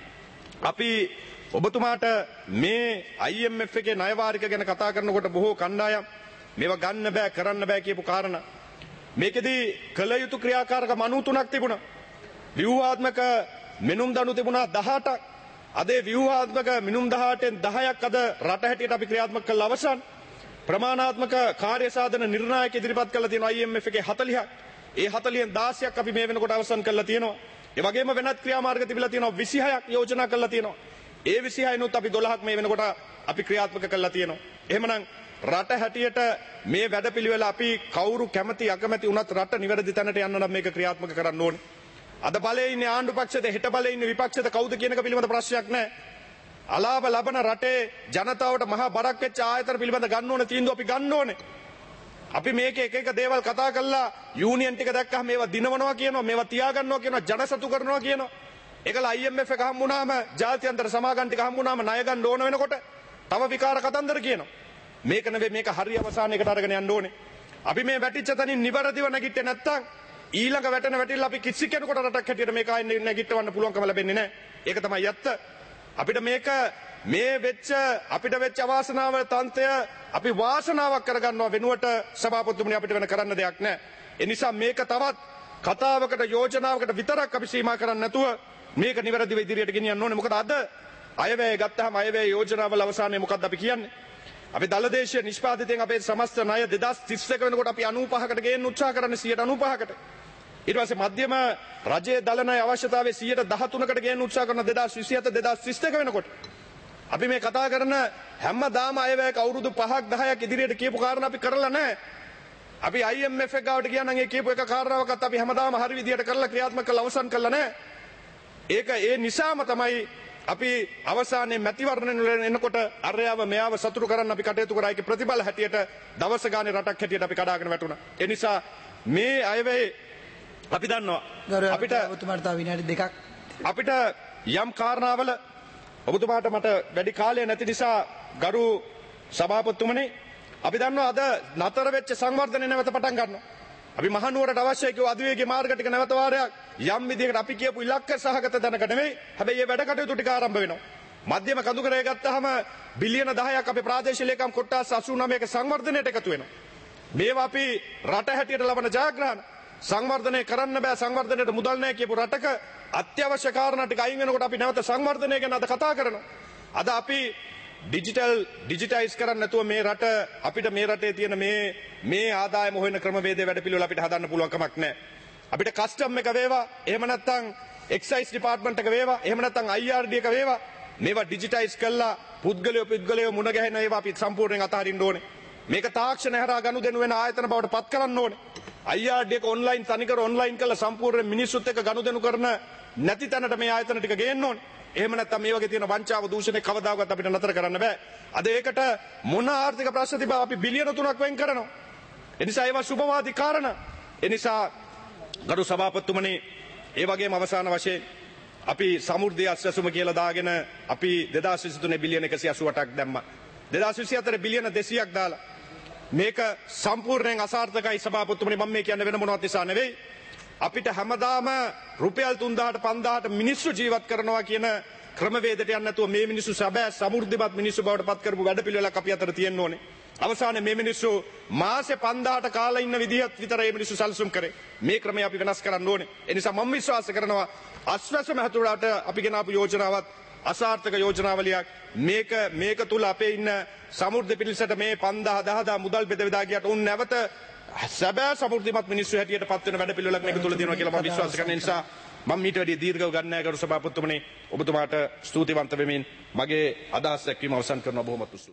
අපි ඔබතුමාට මේ I M F එකේ ණය වාරික ගැන කතා කරනකොට බොහෝ කණ්ඩායම් මේවා ගන්න බෑ කරන්න බෑ කියපු කාරණා. මේකෙදී කළ යුතු ක්‍රියාකාරකම් අනූතුනක් තිබුණා. ව්‍යුහාත්මක මිනුම් දනු තිබුණා දහඅටක්. අද ඒ ව්‍යුහාත්මක මිනුම් දහඅටෙන් දහයක් අද රට හැටියට අපි ක්‍රියාත්මක කළ අවසන්. ප්‍රමාණාත්මක කාර්ය සාධන නිර්ණායක ඉදිරිපත් කළා තියෙනවා I M F එකේ හතළිහක්. ඒ හතළිහෙන් දාසයක් අපි මේ වෙනකොට අවසන් කළා තියෙනවා. ඒ වගේම වෙනත් ක්‍රියාමාර්ග තිබිලා තියෙනවා විසිහයක් යෝජනා කළා තියෙනවා. ඒ විසිහයනොත් අපි දොළහක් මේ වෙනකොට අපි ක්‍රියාත්මක කළා තියෙනවා. එහෙමනම් රට හැටියට මේ වැඩපිළිවෙල අපි කවුරු කැමති අකමැති වුණත් රට නිවැරදි තැනට යන්න නම් මේක ක්‍රියාත්මක කරන්න ඕනේ. අද බලයේ ඉන්නේ ආණ්ඩු පක්ෂද හෙට බලයේ ඉන්නේ විපක්ෂද කවුද කියන එක පිළිබඳ ප්‍රශ්නයක් නැහැ. අලාභ ලබන රටේ ජනතාවට මහා බරක් වෙච්ච ආයතන පිළිබඳ ගන්න ඕනේ තීන්දුව අපි ගන්න ඕනේ. අපි මේක එක එක දේවල් කතා කරලා යූනියන් ටික දැක්කම මේවා දිනවනවා කියනවා මේවා තියාගන්නවා කියනවා ජනසතු කරනවා කියනවා. ඒකල I M F එක හම්බුනාම ජාත්‍යන්තර සමාගම් ටික හම්බුනාම ණය ගන්න ඕන වෙනකොට තව විකාර කතන්දර කියනවා. මේක නෙවෙයි මේක හරි අවසානයකට අරගෙන යන්න ඕනේ. අපි මේ වැටිච්ච තනින් නිවැරදිව නැගිට්ටේ නැත්තම් ඊළඟ වැටෙන වැටිල්ල අපි කිසි කෙනෙකුට රටක් හැටියට මේක ආයෙ නැගිටවන්න පුළුවන්කම ලැබෙන්නේ නැහැ. ඒක තමයි ඇත්ත. අපිට මේක මේ වෙච්ච අපිට වෙච්ච අවාසනාව තන්තය අපි වාසනාවක් කරගන්නවා වෙනුවට සභාපතිතුමනි අපිට වෙන කරන්න දෙයක් නැහැ. ඒ නිසා මේක තවත් කතාවකට යෝජනාවකට විතරක් අපි සීමා කරන්නේ නැතුව මේක නිවැරදිව ඉදිරියට ගෙනියන්න ඕනේ. මොකද අද අයවැය ගත්තාම අයවැය යෝජනාවල අවසානයේ මොකක්ද අපි කියන්නේ? අපි දලදේශීය නිෂ්පාදිතයෙන් අපේ සමස්ත ණය දෙදාස් තිස් එක වෙනකොට අපි අනූපහකට ගේන්න උත්සාහ කරන්නේ සියයට අනූපහකට. ඊට පස්සේ මධ්‍යම රජයේ දල ණය අවශ්‍යතාවයේ සියයට දහතුනකට ගේන්න උත්සාහ කරන දෙදාස් විසිහත දෙදාස් තිස් දෙක වෙනකොට අපි මේ කතා කරන හැමදාම අයවැයක අවුරුදු පහක් දහයක් ඉදිරියට කියපු කාරණා අපි කරලා නැහැ. අපි I M F එක ගාවට ගියා නම් ඒ කියපු එක කාරණාවකත් අපි හැමදාම හරි විදියට කරලා ක්‍රියාත්මක කරලා අවසන් කළා නැහැ. ඒක ඒ නිසාම තමයි අපි අවසානයේ මැතිවරණ එනකොට අරයාව මෙයාව සතුටු කරන්න අපි කටයුතු කරා. ඒකේ ප්‍රතිඵල හැටියට දවස ගානේ රටක් හැටියට අපි කඩාගෙන වැටුණා. ඒ නිසා මේ අයවැය අපි දන්නවා අපිට ඔබතුමාට තව විනාඩි දෙකක් අපිට යම් කාරණාවල ඔබතුමාට මට වැඩි කාලය නැති නිසා ගරු සභාපතිතුමනි අපි දන්නවා අද නතර වෙච්ච සංවර්ධනය නැවත පටන් ගන්නවා. අපි මහනුවරට අවශ්‍ය කියව අධිවේගී මාර්ග ටික නැවත වාරයක් යම් විදිහකට අපි කියපු ඉලක්ක සහගත දැනක නෙවෙයි. හැබැයි මේ වැඩ කටයුතු ටික ආරම්භ වෙනවා. මධ්‍යම කඳුකරය ගත්තාම බිලියන දහයක් අපේ ප්‍රාදේශීය ලේකම් කොට්ටාස් අසූ නවයක සංවර්ධනයට එකතු වෙනවා. මේවා අපි රට හැටියට ලබන ජයග්‍රහණ සංවර්ධනය කරන්න බෑ සංවර්ධනයට මුදල් නැහැ කියපු රටක අත්‍යවශ්‍ය කාරණා ටික අයින් වෙනකොට අපි නැවත සංවර්ධනය ගැන අද කතා කරනවා. අද අපි ඩිජිටල් ඩිජිටයිස් කරන්න නැතුව මේ රට අපිට මේ රටේ තියෙන මේ මේ ආදායම හොයන ක්‍රමවේදයේ වැඩපිළිවෙල අපිට හදන්න පුළුවන් කමක් නැහැ. අපිට කස්ටම් එක වේවා එහෙම නැත්නම් එක්සයිස් ඩිපාර්ට්මන්ට් එක වේවා එහෙම නැත්නම් I R D එක වේවා මේවා ඩිජිටයිස් කළා පුද්ගලයෝ පුද්ගලයෝ මුණ ගැහෙන ඒවා අපි සම්පූර්ණයෙන් අතහරින්න ඕනේ. මේක තාක්ෂණ හරහා ගනුදෙනු වෙන ආයතන බවට පත් කරන්න ඕනේ. I R D එක ඔන්ලයින් තනිකර ඔන්ලයින් කරලා සම්පූර්ණ මිනිස්සුත් එක්ක ගනුදෙනු කරන නැති තැනට මේ ආයතන ටික ගේන්න ඕනේ. එහෙම නැත්නම් මේ වගේ තියෙන වංචාව දූෂණය කවදාකවත් අපිට නතර කරන්න බෑ. අද ඒකට මොන ආර්ථික ප්‍රශ්න තිබා අපි බිලියන තුනක් වෙන් කරනවා. ඒ නිසා ඒවා සුබවාදී කාරණා. ඒ නිසා ගරු සභාපතිතුමනි ඒ වගේම අවසාන වශයෙන් අපි සමෘද්ධි අස්වැසුම කියලා දාගෙන අපි දෙදාස් විසිතුනේ බිලියන එකසිය අසූ අටක් දැම්මා. දෙදාස් විසිහතර බිලියන දෙසීයක් දාලා මේක සම්පූර්ණයෙන් අසාර්ථකයි සභාපතිතුමනි. මම මේ කියන්නේ වෙන මොනවත් නිසා නෙවෙයි. අපිට හැමදාම රුපියල් තුන්දාහට පන්දාහට මිනිස්සු ජීවත් කරනවා කියන ක්‍රමවේදයට යන්නේ නැතුව මේ මිනිස්සු සැබෑ සමෘද්ධිමත් මිනිස්සු බවට පත් කරපු වැඩපිළිවෙලක් අපි අතර තියෙන්න ඕනේ. අවසානයේ මේ මිනිස්සු මාසේ පන්දාහට කාලා ඉන්න විදිහත් විතර මේ මිනිස්සු සැලසුම් කරේ. මේ ක්‍රමය අපි වෙනස් කරන්න ඕනේ. ඒ නිසා මම විශ්වාස කරනවා අස්වැසම හතුරාට අපි ගෙනාපු යෝජනාවත් අසාර්ථක යෝජනාවලියක්. මේක මේක තුල අපේ ඉන්න සමෘද්ධි පිරිසට මේ පන්දාහ දහදා මුදල් බෙද බෙදා ගියට උන් නැවත සැබෑ සමෘද්ධිමත් මිනිස්සු හැටියට පත් වෙන වැඩ පිළිවෙලක් මේක තුල තියෙනවා කියලා මම විශ්වාස කරන නිසා මම මීට වැඩිය දීර්ඝව ගන්න නැහැ ගරු සභාපතිතුමනි. ඔබතුමාට ස්තුතිවන්ත වෙමින් මගේ අදහස් දැක්වීම අවසන් කරනවා. බොහොමත් ස්තුතියි.